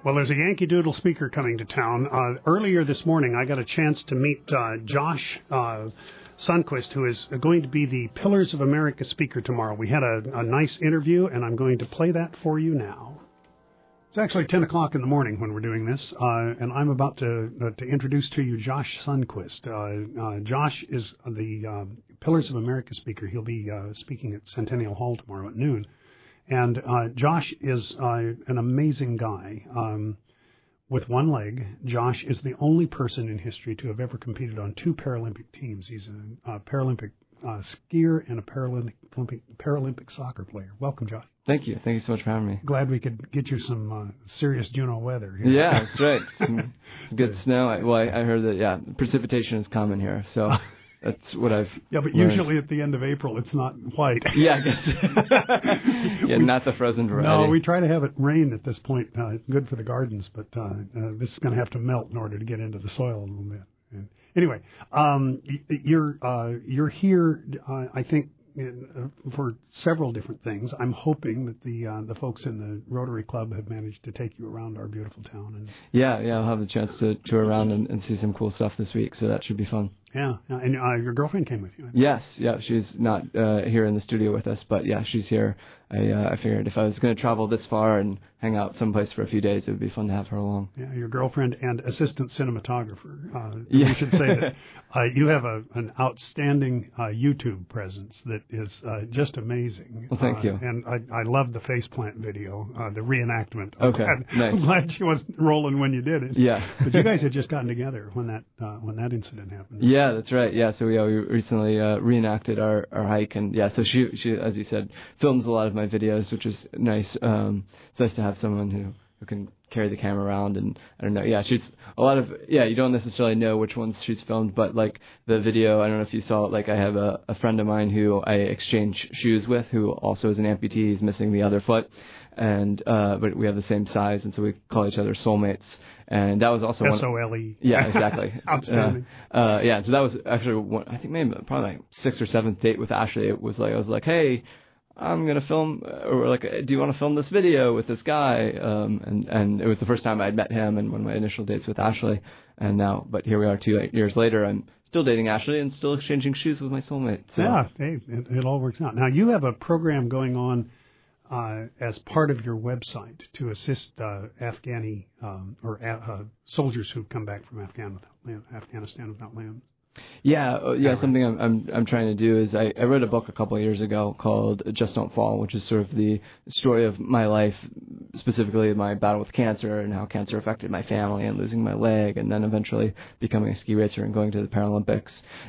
Well, there's a Yankee Doodle speaker coming to town. Uh, earlier this morning, I got a chance to meet uh, Josh uh, Sundquist, who is going to be the Pillars of America speaker tomorrow. We had a, a nice interview, and I'm going to play that for you now. It's actually ten o'clock in the morning when we're doing this, uh, and I'm about to uh, to introduce to you Josh Sundquist. Uh, uh, Josh is the uh, Pillars of America speaker. He'll be uh, speaking at Centennial Hall tomorrow at noon. And uh, Josh is uh, an amazing guy. Um, with one leg, Josh is the only person in history to have ever competed on two Paralympic teams. He's a, a Paralympic uh, skier and a Paralympic, Paralympic soccer player. Welcome, Josh. Thank you. Thank you so much for having me. Glad we could get you some uh, serious Juneau weather here. Yeah, that's right. Some good snow. I, well, I, I heard that, yeah, precipitation is common here, so... That's what I've Yeah, but learned. Usually at the end of April, it's not white. Yeah, I guess. yeah, we, not the frozen variety. No, we try to have it rain at this point. Uh, good for the gardens, but uh, uh, this is going to have to melt in order to get into the soil a little bit. And anyway, um, you're uh, you're here, uh, I think, in, uh, for several different things. I'm hoping that the uh, the folks in the Rotary Club have managed to take you around our beautiful town. And yeah, yeah, I'll have the chance to tour around and, and see some cool stuff this week, so that should be fun. Yeah, and uh, your girlfriend came with you. Yes, yeah, she's not uh, here in the studio with us, but yeah, she's here. I uh, I figured if I was going to travel this far and hang out someplace for a few days, it would be fun to have her along. Yeah, your girlfriend and assistant cinematographer. Uh, yeah. We should say that uh, you have a, an outstanding uh, YouTube presence that is uh, just amazing. Well, thank uh, you. And I, I love the faceplant video, uh, the reenactment. Okay, I'm glad, nice. I'm glad she wasn't rolling when you did it. Yeah. But you guys had just gotten together when that uh, when that incident happened. Yeah, that's right. Yeah, so we, uh, we recently uh, reenacted our, our hike, and yeah, so she she as you said films a lot of my videos, which is nice. Um, it's nice to have someone who, who can carry the camera around, and I don't know. Yeah, she's a lot of yeah. You don't necessarily know which ones she's filmed, but like the video, I don't know if you saw it. Like I have a, a friend of mine who I exchange shoes with, who also is an amputee. He's missing the other foot, and uh, but we have the same size, and so we call each other soulmates. And that was also S O L E. Yeah, exactly. Outstanding. Uh, uh, yeah, so that was actually one, I think maybe probably like sixth or seventh date with Ashley. It was like I was like, hey, I'm gonna film, or like, do you want to film this video with this guy? Um, and and it was the first time I'd met him, and one of my initial dates with Ashley. And now, but here we are, two years later, I'm still dating Ashley and still exchanging shoes with my soulmate. So. Yeah, hey, it, it all works out. Now you have a program going on. Uh, as part of your website to assist uh, Afghani um, or uh, soldiers who've come back from Afghan without, Afghanistan without land. Yeah, uh, yeah. Something I'm, I'm I'm trying to do is I, I wrote a book a couple of years ago called Just Don't Fall, which is sort of the story of my life, specifically my battle with cancer and how cancer affected my family and losing my leg, and then eventually becoming a ski racer and going to the Paralympics.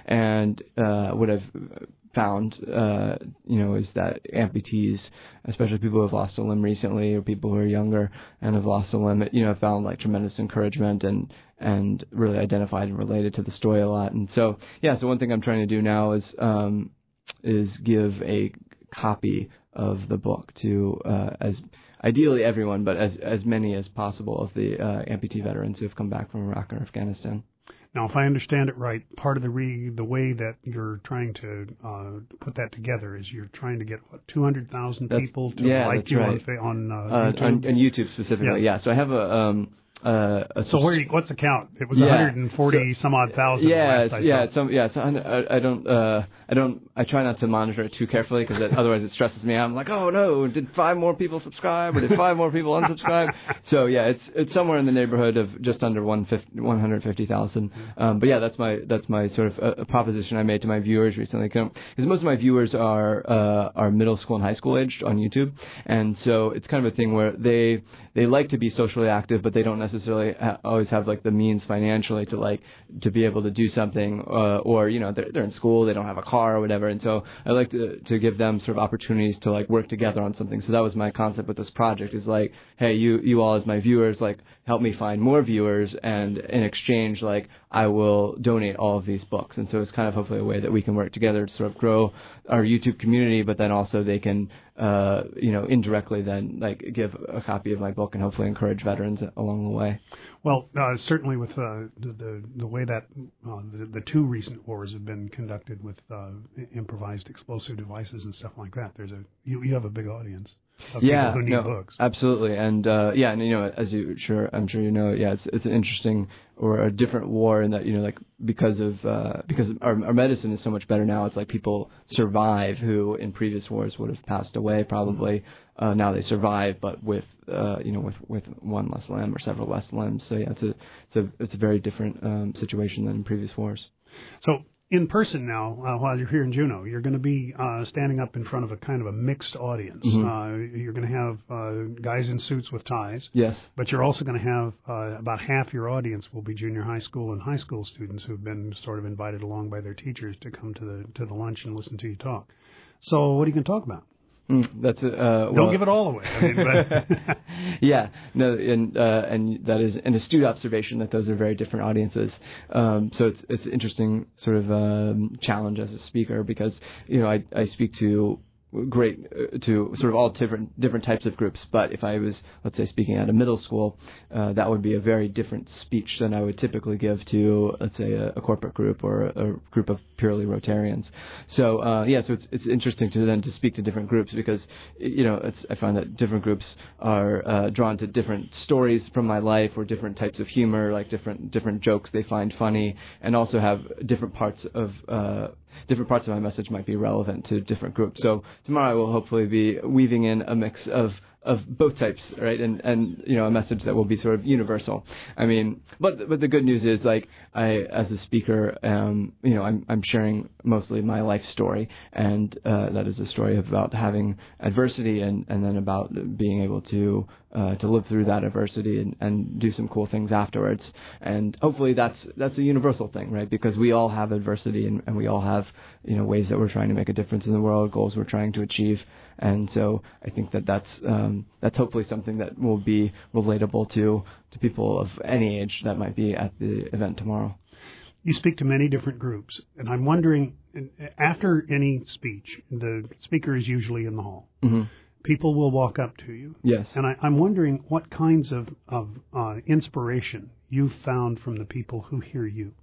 And uh, what I've found, uh, you know, is that amputees, especially people who have lost a limb recently or people who are younger and have lost a limb, you know, have found like tremendous encouragement and, and really identified and related to the story a lot. And so, yeah, so one thing I'm trying to do now is, um, is give a copy of the book to, uh, as ideally everyone, but as, as many as possible of the, uh, amputee veterans who have come back from Iraq or Afghanistan. Now, if I understand it right, part of the re, the way that you're trying to uh, put that together is you're trying to get what two hundred thousand people to yeah, like you right. on on, uh, uh, YouTube? on on YouTube specifically. Yeah. yeah, so I have a. Um, Uh, a so where? What's the count? It was yeah. one hundred forty so, some odd thousand. Yeah, last I yeah, saw. some, yeah. So I, I don't, uh, I don't, I try not to monitor it too carefully because otherwise it stresses me out. I'm like, oh no, did five more people subscribe or did five more people unsubscribe? So yeah, it's it's somewhere in the neighborhood of just under one hundred fifty thousand. Um, but yeah, that's my that's my sort of a, a proposition I made to my viewers recently because most of my viewers are uh, are middle school and high school aged on YouTube, and so it's kind of a thing where they they like to be socially active, but they don't necessarily ha- always have like the means financially to like to be able to do something, uh, or you know they're, they're in school, they don't have a car or whatever, and so I like to to give them sort of opportunities to like work together on something. So that was my concept with this project is like, hey, you you all as my viewers, like help me find more viewers, and in exchange, like I will donate all of these books. And so it's kind of hopefully a way that we can work together to sort of grow our YouTube community, but then also they can, uh, you know, indirectly then like give a copy of my book and hopefully encourage veterans along the way. Well, uh, certainly with uh, the, the the way that uh, the, the two recent wars have been conducted with uh, improvised explosive devices and stuff like that, there's a you, you have a big audience. of yeah, people who need no, books. Absolutely, and uh, yeah, and you know, as you sure, I'm sure you know, yeah, it's it's an interesting or a different war in that, you know, like because of uh, because our, our medicine is so much better now. It's like people survive who in previous wars would have passed away probably. Mm-hmm. Uh, now they survive, but with uh, you know with, with one less limb or several less limbs. So yeah, it's a it's a it's a very different um, situation than in previous wars. So in person now, uh, while you're here in Juneau, you're going to be uh, standing up in front of a kind of a mixed audience. Mm-hmm. Uh, you're going to have uh, guys in suits with ties. Yes. But you're also going to have uh, about half your audience will be junior high school and high school students who've been sort of invited along by their teachers to come to the to the lunch and listen to you talk. So what are you going to talk about? Mm, that's a, uh, Don't well, give it all away. I mean, but yeah, no, and uh, and that is an astute observation that those are very different audiences. Um, so it's it's an interesting sort of um, challenge as a speaker because you know I I speak to great uh, to sort of all different different types of groups. But if I was, let's say, speaking at a middle school, uh, that would be a very different speech than I would typically give to, let's say, a, a corporate group or a, a group of purely Rotarians. So uh, yeah, so it's it's interesting to then to speak to different groups because you know it's, I find that different groups are uh, drawn to different stories from my life or different types of humor, like different different jokes they find funny, and also have different parts of. Uh, different parts of my message might be relevant to different groups. So tomorrow I will hopefully be weaving in a mix of, of both types, right? And, and, you know, a message that will be sort of universal. I mean, but, but the good news is, like, I, as a speaker, um, you know, I'm, I'm sharing mostly my life story. And, uh, that is a story about having adversity and, and then about being able to, uh, to live through that adversity and, and do some cool things afterwards. And hopefully that's, that's a universal thing, right? Because we all have adversity and, and we all have, you know, ways that we're trying to make a difference in the world, goals we're trying to achieve. And so I think that that's, um, that's hopefully something that will be relatable to, to people of any age that might be at the event tomorrow. You speak to many different groups, and I'm wondering, after any speech, the speaker is usually in the hall. Mm-hmm. People will walk up to you. Yes. And I, I'm wondering what kinds of, of uh, inspiration you've found from the people who hear you.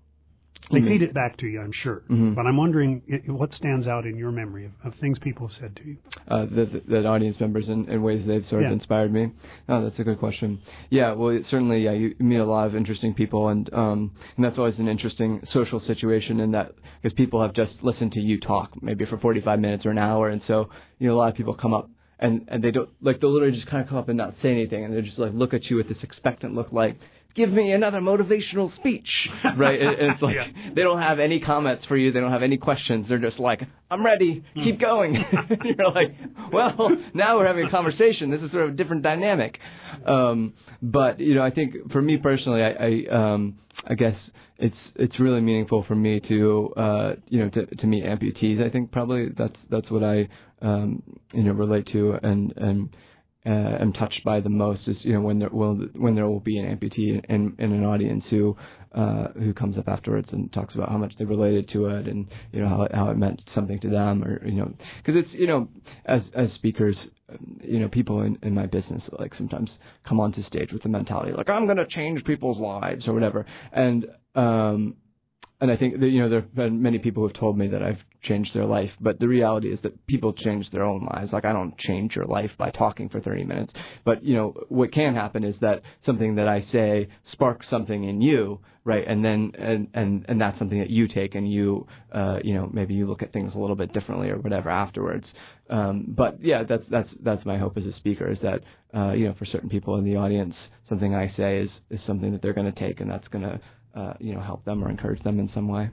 They Mm-hmm. feed it back to you, I'm sure. Mm-hmm. But I'm wondering it, what stands out in your memory of, of things people have said to you. Uh, that, that audience members in, in ways they've sort of yeah. inspired me. Oh, that's a good question. Yeah, well, it, certainly, yeah, you meet a lot of interesting people, and um, and that's always an interesting social situation in that because people have just listened to you talk maybe for forty-five minutes or an hour, and so you know a lot of people come up and and they don't like they'll literally just kind of come up and not say anything, and they just like look at you with this expectant look, like, give me another motivational speech, right? And it's like yeah. they don't have any comments for you. They don't have any questions. They're just like, I'm ready. Keep going. You're like, well, now we're having a conversation. This is sort of a different dynamic. Um, but, you know, I think for me personally, I, I, um, I guess it's it's really meaningful for me to, uh, you know, to, to meet amputees. I think probably that's that's what I, um, you know, relate to and and. Uh, am touched by the most is you know when there will when there will be an amputee in, in an audience who uh, who comes up afterwards and talks about how much they related to it and you know how it, how it meant something to them or you know because it's you know as as speakers you know people in, in my business like sometimes come onto stage with the mentality like I'm going to change people's lives or whatever and um and I think that, you know, there have been many people who have told me that I've changed their life, but the reality is that people change their own lives. Like, I don't change your life by talking for thirty minutes. But, you know, what can happen is that something that I say sparks something in you, right? And then, and, and, and that's something that you take and you, uh, you know, maybe you look at things a little bit differently or whatever afterwards. Um, but yeah, that's, that's, that's my hope as a speaker is that, uh, you know, for certain people in the audience, something I say is, is something that they're going to take and that's going to, Uh, you know, help them or encourage them in some way.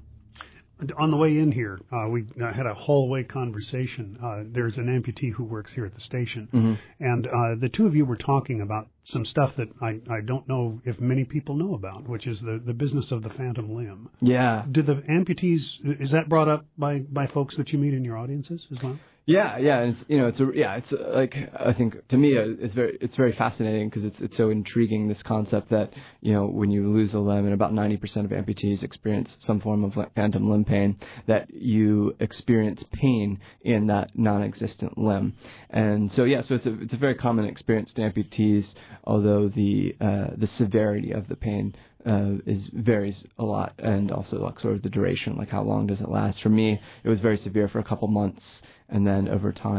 On the way in here, uh, we uh, had a hallway conversation. Uh, there's an amputee who works here at the station, mm-hmm. and uh, the two of you were talking about some stuff that I, I don't know if many people know about, which is the, the business of the phantom limb. Yeah. Do the amputees, is that brought up by, by folks that you meet in your audiences as well? Yeah, yeah, and it's, you know, it's a, yeah, it's a, like I think to me it's very it's very fascinating because it's it's so intriguing this concept that you know when you lose a limb and about ninety percent of amputees experience some form of phantom limb pain that you experience pain in that non-existent limb, and so yeah, so it's a it's a very common experience to amputees, although the uh, the severity of the pain Uh, is varies a lot, and also like sort of the duration, like how long does it last? For me, it was very severe for a couple months, and then over time,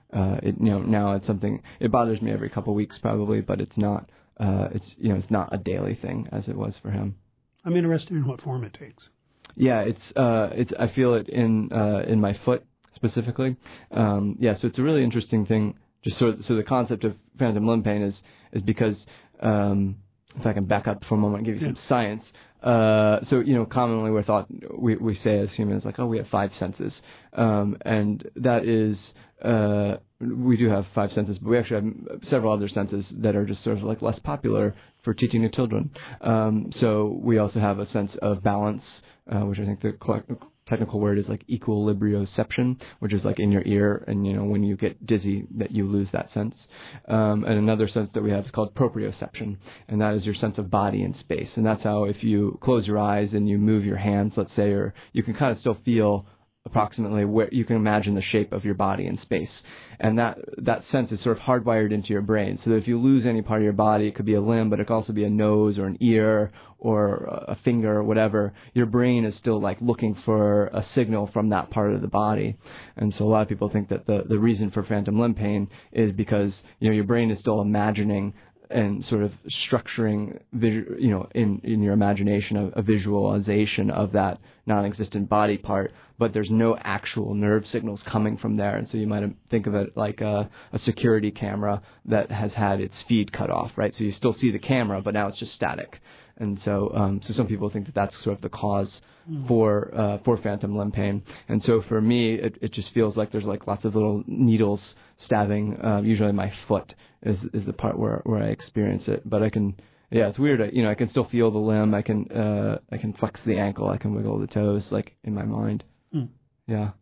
uh, it, you know, now it's something, it bothers me every couple of weeks probably, but it's not, uh, it's, you know, it's not a daily thing as it was for him. I'm interested in what form it takes. Yeah, it's, uh, it's, I feel it in, uh, in my foot specifically. Um, yeah, so it's a really interesting thing. Just so, so the concept of phantom limb pain is, is because, um, if I can back up for a moment and give you yeah. some science. Uh, so, you know, commonly we're thought, we, we say as humans, like, oh, we have five senses. Um, and that is, uh, we do have five senses, but we actually have several other senses that are just sort of like less popular for teaching to children. Um, so we also have a sense of balance, uh, which I think the technical word is like equilibrioception, which is like in your ear, and you know when you get dizzy that you lose that sense. Um, and another sense that we have is called proprioception, and that is your sense of body and space. And that's how if you close your eyes and you move your hands, let's say, or you can kind of still feel approximately where you can imagine the shape of your body in space. And that that sense is sort of hardwired into your brain. So that if you lose any part of your body, it could be a limb, but it could also be a nose or an ear or a finger or whatever. Your brain is still like looking for a signal from that part of the body. And so a lot of people think that the, the reason for phantom limb pain is because, you know, your brain is still imagining and sort of structuring, you know, in, in your imagination a, a visualization of that non-existent body part, but there's no actual nerve signals coming from there. And so you might think of it like a, a security camera that has had its feed cut off, right? So you still see the camera, but now it's just static. And so, um, so some people think that that's sort of the cause for uh, for phantom limb pain. And so for me, it, it just feels like there's like lots of little needles stabbing. Uh, usually my foot is is the part where where I experience it. But I can, yeah, it's weird. I, you know, I can still feel the limb. I can uh, I can flex the ankle. I can wiggle the toes, like in my mind. Mm. Yeah.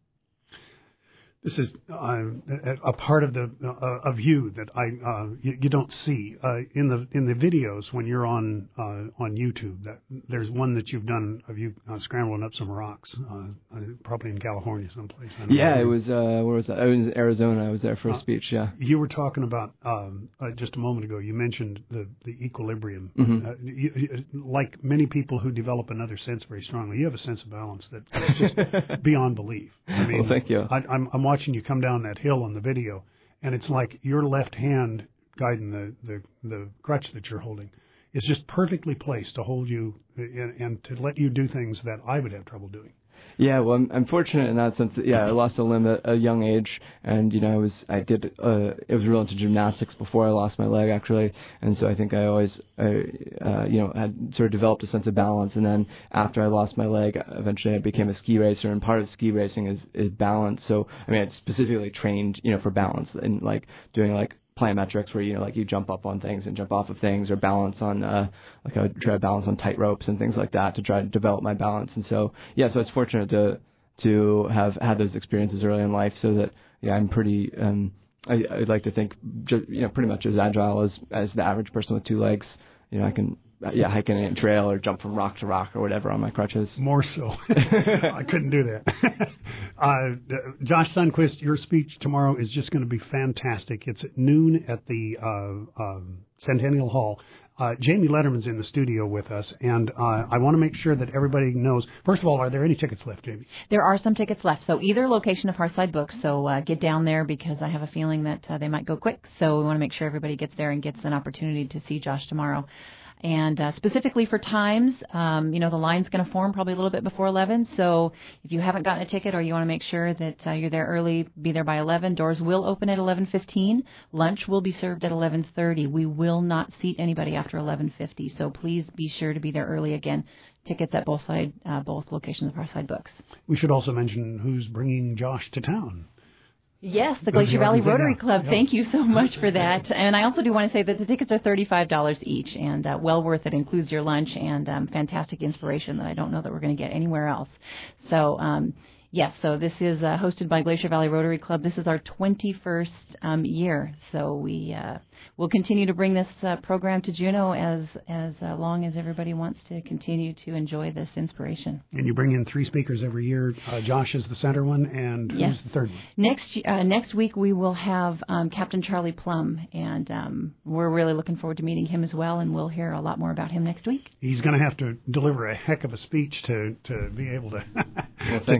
This is uh, a part of the uh, of you that I uh, you, you don't see uh, in the in the videos when you're on uh, on YouTube. That there's one that you've done of you uh, scrambling up some rocks, uh, probably in California someplace. I don't yeah, know. it was. Uh, where was that? I was in Arizona. I was there for a uh, speech. Yeah. You were talking about um, uh, just a moment ago. You mentioned the the equilibrium. Mm-hmm. Uh, you, you, like many people who develop another sense very strongly, you have a sense of balance that is just beyond belief. I mean, well, thank you. I, I'm I'm watching you come down that hill on the video, and it's like your left hand guiding the, the, the crutch that you're holding is just perfectly placed to hold you and, and to let you do things that I would have trouble doing. Yeah, well, I'm, I'm fortunate in that sense that, yeah, I lost a limb at a young age, and, you know, I was, I did, uh, I was real into gymnastics before I lost my leg, actually, and so I think I always, I, uh, you know, had sort of developed a sense of balance, and then after I lost my leg, eventually I became a ski racer, and part of ski racing is, is balance, so, I mean, I specifically trained, you know, for balance, and, like, doing, like, plyometrics where, you know, like you jump up on things and jump off of things, or balance on, uh, like I would try to balance on tight ropes and things like that to try to develop my balance. And so, yeah, so it's fortunate to, to have had those experiences early in life so that, yeah, I'm pretty, um, I, I'd like to think, ju- you know, pretty much as agile as, as the average person with two legs. You know, I can, yeah, hike in a trail or jump from rock to rock or whatever on my crutches. More so. I couldn't do that. uh, Josh Sundquist, your speech tomorrow is just going to be fantastic. It's at noon at the uh, uh, Centennial Hall. Uh, Jamie Letterman's in the studio with us, and uh, I want to make sure that everybody knows. First of all, are there any tickets left, Jamie? There are some tickets left. So either location of Hearthside Books. So uh, get down there because I have a feeling that uh, they might go quick. So we want to make sure everybody gets there and gets an opportunity to see Josh tomorrow. And uh, specifically for times, um, you know, the line's going to form probably a little bit before eleven. So if you haven't gotten a ticket or you want to make sure that uh, you're there early, be there by eleven. Doors will open at eleven fifteen. Lunch will be served at eleven thirty. We will not seat anybody after eleven fifty. So please be sure to be there early. Again, tickets at both side, uh, both locations of Hearthside Books. We should also mention who's bringing Josh to town. Yes, the Glacier Valley Rotary Club. Yeah. Thank you so much for that. And I also do want to say that the tickets are thirty-five dollars each, and uh, well worth it. Includes your lunch and um, fantastic inspiration that I don't know that we're going to get anywhere else. So, um, yes, so this is uh, hosted by Glacier Valley Rotary Club. This is our twenty-first um, year, so we uh, will continue to bring this uh, program to Juneau as as uh, long as everybody wants to continue to enjoy this inspiration. And you bring in three speakers every year. Uh, Josh is the center one, and yes. who's the third one? Next uh, next week we will have um, Captain Charlie Plum, and um, we're really looking forward to meeting him as well, and we'll hear a lot more about him next week. He's going to have to deliver a heck of a speech to, to be able to, well, to top you. what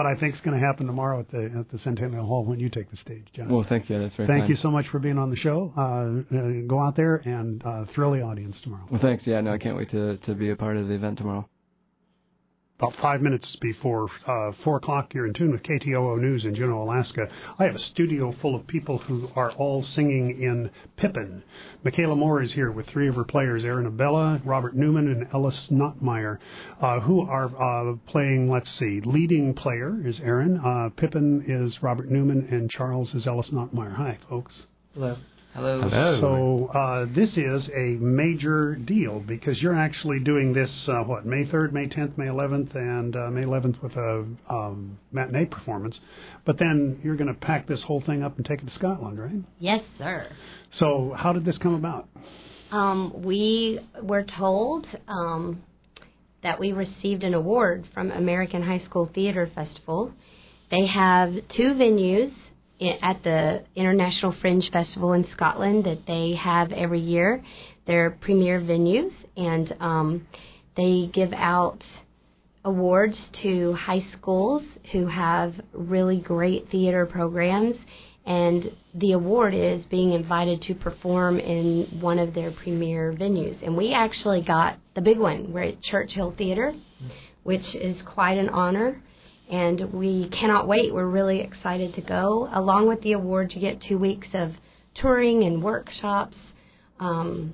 I think is going to happen tomorrow at the at the Centennial Hall when you take the stage, John. Well, thank you. That's very Thank kind. you so much for being on the show. Uh, uh, go out there and uh, thrill the audience tomorrow. Well, thanks. Yeah, no, I can't wait to, to be a part of the event tomorrow. About five minutes before uh, four o'clock, you're in tune with K T O O News in Juneau, Alaska. I have a studio full of people who are all singing in Pippin. Michaela Moore is here with three of her players, Aaron Abella, Robert Newman, and Ellis Notmeyer, uh, who are uh, playing, let's see, leading player is Aaron, uh, Pippin is Robert Newman, and Charles is Ellis Notmeyer. Hi, folks. Hello. Hello. Hello. So uh, this is a major deal because you're actually doing this, uh, what, May third, May tenth, May eleventh, and uh, May eleventh with a um, matinee performance. But then you're going to pack this whole thing up and take it to Scotland, right? Yes, sir. So how did this come about? Um, we were told um, that we received an award from American High School Theater Festival. They have two venues at the International Fringe Festival in Scotland that they have every year. They're premier venues, and um, they give out awards to high schools who have really great theater programs, and the award is being invited to perform in one of their premier venues. And we actually got the big one. We're at Churchill Theater, which is quite an honor. And we cannot wait. We're really excited to go. Along with the award, you get two weeks of touring and workshops. Um,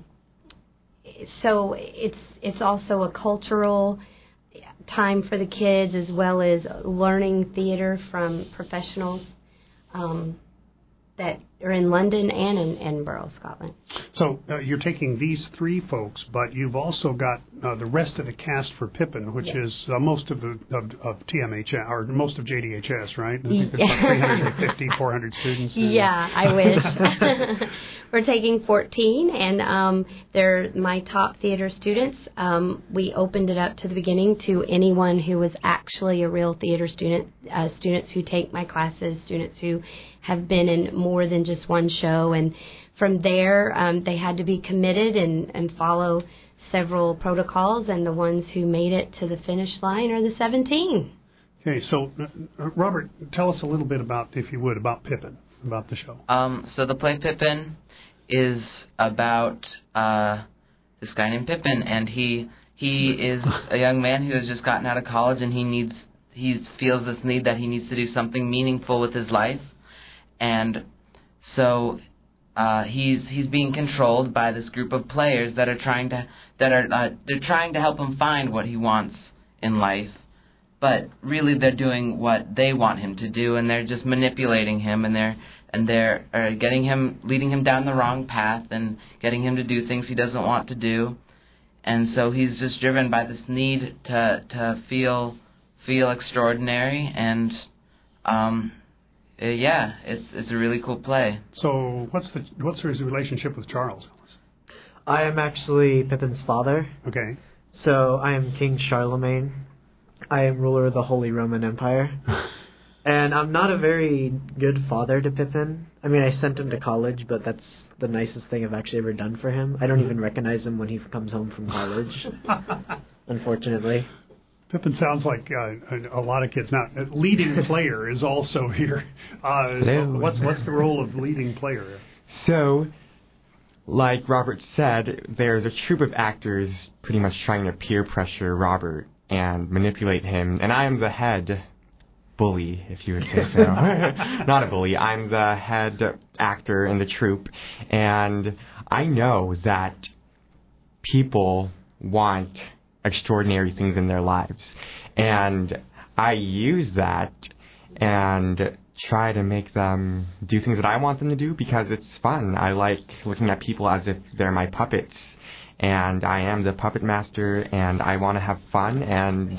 so it's it's also a cultural time for the kids, as well as learning theater from professionals um, that are in London and in Edinburgh, Scotland. So uh, you're taking these three folks, but you've also got uh, the rest of the cast for Pippin, which yes. is uh, most of the of, of T M H S, or most of J D H S, right? I think there's about three hundred fifty, four hundred students. Yeah, I wish. We're taking fourteen, and um, they're my top theater students. Um, we opened it up to the beginning to anyone who was actually a real theater student, uh, students who take my classes, students who have been in more than just one show. And from there, um, they had to be committed and, and follow several protocols, and the ones who made it to the finish line are the seventeen. Okay, so uh, Robert, tell us a little bit about, if you would, about Pippin, about the show. Um, so the play Pippin is about uh, this guy named Pippin, and he he is a young man who has just gotten out of college, and he needs he feels this need that he needs to do something meaningful with his life, and so uh, he's he's being controlled by this group of players that are trying to that are uh, they're trying to help him find what he wants in life, but really they're doing what they want him to do, and they're just manipulating him, and they're and they're uh, getting him, leading him down the wrong path, and getting him to do things he doesn't want to do, and so he's just driven by this need to to feel feel extraordinary, and um, uh, yeah, it's it's a really cool play. So what's the what's his relationship with Charles? I am actually Pippin's father. Okay. So I am King Charlemagne. I am ruler of the Holy Roman Empire. And I'm not a very good father to Pippin. I mean, I sent him to college, but that's the nicest thing I've actually ever done for him. I don't even recognize him when he comes home from college, unfortunately. Pippin sounds like uh, a lot of kids. Now, leading player is also here. Uh, Hello. What's what's the role of leading player? So, like Robert said, there's a troupe of actors pretty much trying to peer pressure Robert and manipulate him, and I am the head bully, if you would say so. Not a bully. I'm the head actor in the troupe, and I know that people want extraordinary things in their lives, and I use that and try to make them do things that I want them to do because it's fun. I like looking at people as if they're my puppets, and I am the puppet master, and I want to have fun, and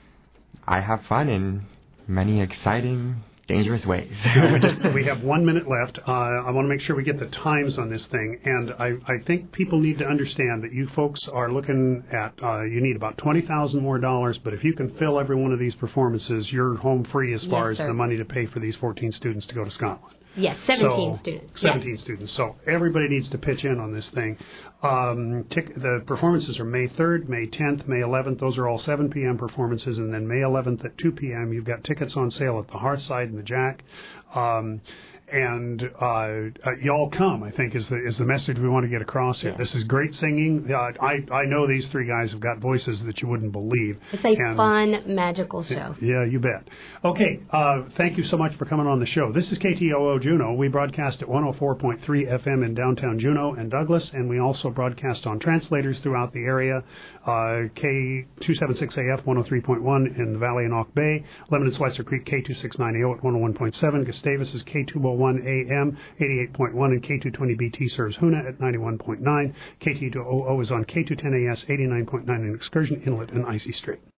I have fun in many exciting, dangerous ways. we, just, we have one minute left. Uh, I want to make sure we get the times on this thing, and I, I think people need to understand that you folks are looking at, uh, you need about twenty thousand dollars more dollars, but if you can fill every one of these performances, you're home free as far Yes, as sir. the money to pay for these fourteen students to go to Scotland. Yes, seventeen so, students. seventeen yes. students. So everybody needs to pitch in on this thing. Um, tic- the performances are May third, May tenth, May eleventh. Those are all seven p.m. performances. And then May eleventh at two p.m. you've got tickets on sale at the Hearthside and the Jack. Um, and uh, uh, y'all come, I think, is the is the message we want to get across here. Yeah. This is great singing. Uh, I I know these three guys have got voices that you wouldn't believe. It's a and, fun, magical show. Yeah, you bet. Okay, uh, thank you so much for coming on the show. This is K T O O Juneau. We broadcast at one oh four point three F M in downtown Juneau and Douglas, and we also broadcast on translators throughout the area. Uh, K two seventy-six A F one oh three point one in the Valley and Auk Bay. Lebanon Schweitzer Creek K two six nine A O at one oh one point seven. Gustavus is K two oh one A M eighty-eight point one, and K two twenty B T serves Hoonah at ninety-one point nine. K T two O O is on K two ten A S eighty-nine point nine in Excursion Inlet and Icy Strait.